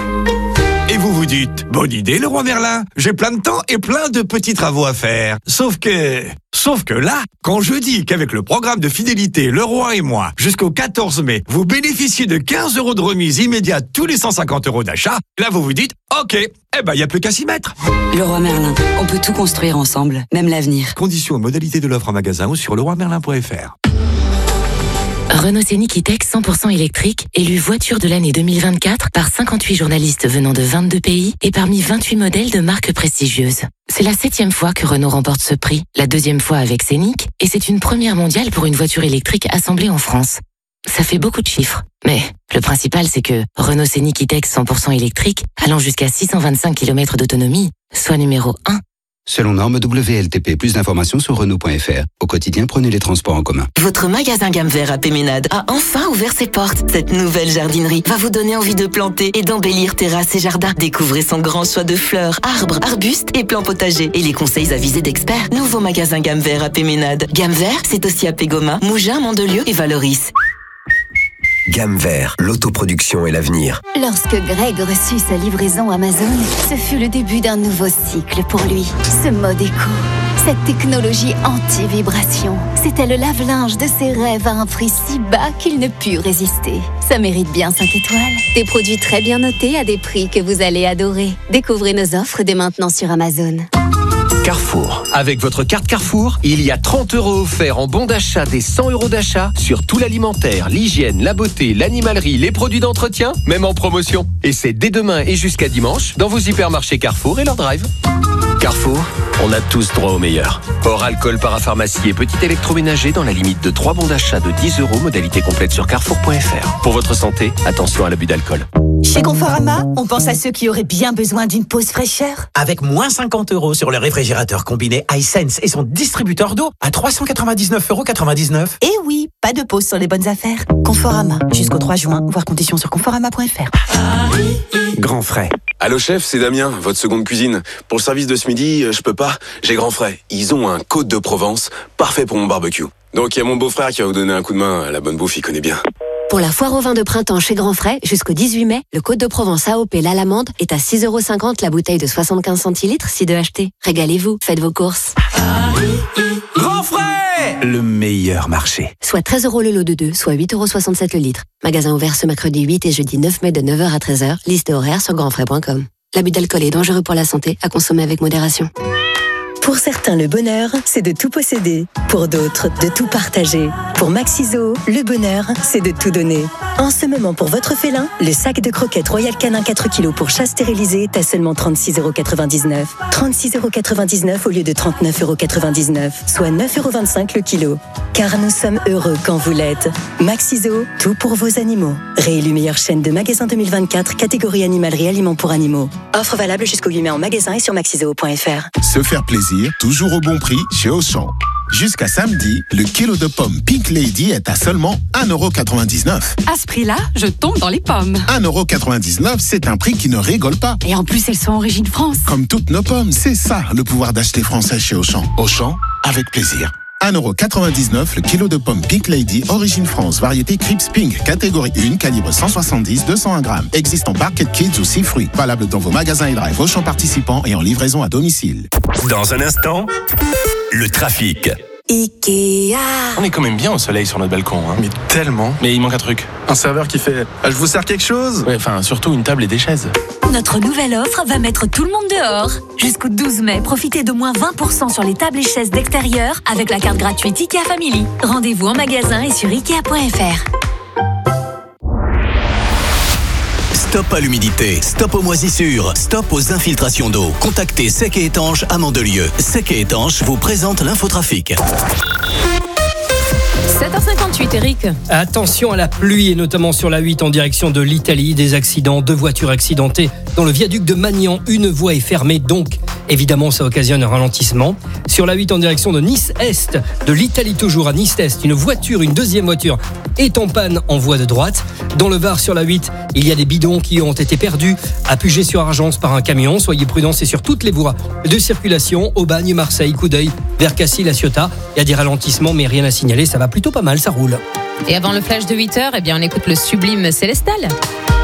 Et vous vous dites, bonne idée Leroy Merlin, j'ai plein de temps et plein de petits travaux à faire. Sauf que... Sauf que là, quand je dis qu'avec le programme de fidélité Leroy et moi, jusqu'au quatorze mai, vous bénéficiez de quinze euros de remise immédiate tous les cent cinquante euros d'achat, là vous vous dites, ok, eh ben il n'y a plus qu'à s'y mettre. Leroy Merlin, on peut tout construire ensemble, même l'avenir. Conditions et modalités de l'offre en magasin ou sur leroy merlin point f r. Renault Scénic E-Tech cent pour cent électrique, élu voiture de l'année deux mille vingt-quatre par cinquante-huit journalistes venant de vingt-deux pays et parmi vingt-huit modèles de marques prestigieuses. C'est la septième fois que Renault remporte ce prix, la deuxième fois avec Scénic, et c'est une première mondiale pour une voiture électrique assemblée en France. Ça fait beaucoup de chiffres, mais le principal c'est que Renault Scénic E-Tech cent pour cent électrique, allant jusqu'à six cent vingt-cinq kilomètres d'autonomie, soit numéro un. Selon norme W L T P, plus d'informations sur Renault point f r. Au quotidien, prenez les transports en commun. Votre magasin gamme vert à Péménade a enfin ouvert ses portes. Cette nouvelle jardinerie va vous donner envie de planter et d'embellir terrasses et jardins. Découvrez son grand choix de fleurs, arbres, arbustes et plants potagers. Et les conseils avisés d'experts. Nouveau magasin gamme vert à Péménade. Gamme vert, c'est aussi à Pégoma, Mougins, Mandelieu et Valoris. Gamme vert, l'autoproduction et l'avenir. Lorsque Greg reçut sa livraison Amazon, ce fut le début d'un nouveau cycle pour lui. Ce mode éco, cette technologie anti-vibration, c'était le lave-linge de ses rêves à un prix si bas qu'il ne put résister. Ça mérite bien cinq étoiles. Des produits très bien notés à des prix que vous allez adorer. Découvrez nos offres dès maintenant sur Amazon. Carrefour. Avec votre carte Carrefour, il y a trente euros offerts en bon d'achat des cent euros d'achat sur tout l'alimentaire, l'hygiène, la beauté, l'animalerie, les produits d'entretien, même en promotion. Et c'est dès demain et jusqu'à dimanche dans vos hypermarchés Carrefour et leur drive. Carrefour, on a tous droit au meilleur. Hors alcool, parapharmacie et petit électroménager dans la limite de trois bons d'achat de dix euros, modalité complète sur carrefour point f r. Pour votre santé, attention à l'abus d'alcool. Chez Conforama, on pense à ceux qui auraient bien besoin d'une pause fraîcheur. Avec moins cinquante euros sur le réfrigérateur combiné iSense et son distributeur d'eau à trois cent quatre-vingt-dix-neuf euros quatre-vingt-dix-neuf. Et oui, pas de pause sur les bonnes affaires. Conforama, jusqu'au trois juin, voir conditions sur conforama point f r. Grand frais. Allô chef, c'est Damien, votre seconde cuisine. Pour le service de ce midi, je peux pas, j'ai grand frais. Ils ont un Côte de Provence, parfait pour mon barbecue. Donc il y a mon beau-frère qui va vous donner un coup de main, la bonne bouffe, il connaît bien. Pour la foire au vin de printemps chez Grand Frais, jusqu'au dix-huit mai, le Côte de Provence A O P L'Alamande est à six euros cinquante la bouteille de soixante-quinze centilitres, si de acheter. Régalez-vous, faites vos courses. Grand Frais, le meilleur marché. Soit treize euros le lot de deux, soit huit euros soixante-sept le litre. Magasin ouvert ce mercredi huit et jeudi neuf mai de neuf heures à treize heures. Liste et horaire sur grand frais point com. L'abus d'alcool est dangereux pour la santé, à consommer avec modération. Pour certains, le bonheur, c'est de tout posséder. Pour d'autres, de tout partager. Pour Maxiso, le bonheur, c'est de tout donner. En ce moment, pour votre félin, le sac de croquettes Royal Canin quatre kilos pour chat stérilisé est à seulement trente-six euros quatre-vingt-dix-neuf. trente-six euros quatre-vingt-dix-neuf au lieu de trente-neuf euros quatre-vingt-dix-neuf, soit neuf euros vingt-cinq le kilo. Car nous sommes heureux quand vous l'êtes. Maxiso, tout pour vos animaux. Réélu meilleure chaîne de magasins deux mille vingt-quatre, catégorie animalerie aliments pour animaux. Offre valable jusqu'au huit mai en magasin et sur maxiso point f r. Se faire plaisir, toujours au bon prix chez Auchan. Jusqu'à samedi, le kilo de pommes Pink Lady est à seulement un euro quatre-vingt-dix-neuf. À ce prix-là, je tombe dans les pommes. un euro quatre-vingt-dix-neuf, c'est un prix qui ne rigole pas. Et en plus, elles sont origine France. Comme toutes nos pommes, c'est ça le pouvoir d'acheter français chez Auchan. Auchan, avec plaisir. un euro quatre-vingt-dix-neuf le kilo de pommes Pink Lady, origine France, variété Crips Pink, catégorie un, calibre cent soixante-dix à deux cent un grammes. Existe en Barquette Kids ou six fruits. Valable dans vos magasins et drive Auchan participants et en livraison à domicile. Dans un instant, le trafic. Ikea. On est quand même bien au soleil sur notre balcon, hein. Mais tellement. Mais il manque un truc. Un serveur qui fait ah, « Je vous sers quelque chose ?» Ouais, enfin, surtout une table et des chaises. Notre nouvelle offre va mettre tout le monde dehors. Jusqu'au douze mai, profitez de moins vingt pour cent sur les tables et chaises d'extérieur avec la carte gratuite IKEA Family. Rendez-vous en magasin et sur ikea point f r. Stop à l'humidité, stop aux moisissures, stop aux infiltrations d'eau. Contactez Sec et Étanche à Mandelieu. Sec et Étanche vous présente l'infotrafic. sept heures cinquante-huit, Eric. Attention à la pluie et notamment sur la huit en direction de l'Italie. Des accidents, deux voitures accidentées dans le viaduc de Magnan. Une voie est fermée, donc évidemment ça occasionne un ralentissement. Sur la huit en direction de Nice-Est, de l'Italie toujours à Nice-Est, une voiture, une deuxième voiture est en panne en voie de droite. Dans le Var sur la huit, il y a des bidons qui ont été perdus à Puget-sur-Argence par un camion. Soyez prudents, c'est sur toutes les voies de circulation. Aubagne, Marseille, Coudeuil, vers Cassis, La Ciotat. Il y a des ralentissements mais rien à signaler, ça va plutôt pas mal, ça roule. Et avant le flash de huit heures, eh bien on écoute le sublime Célestal.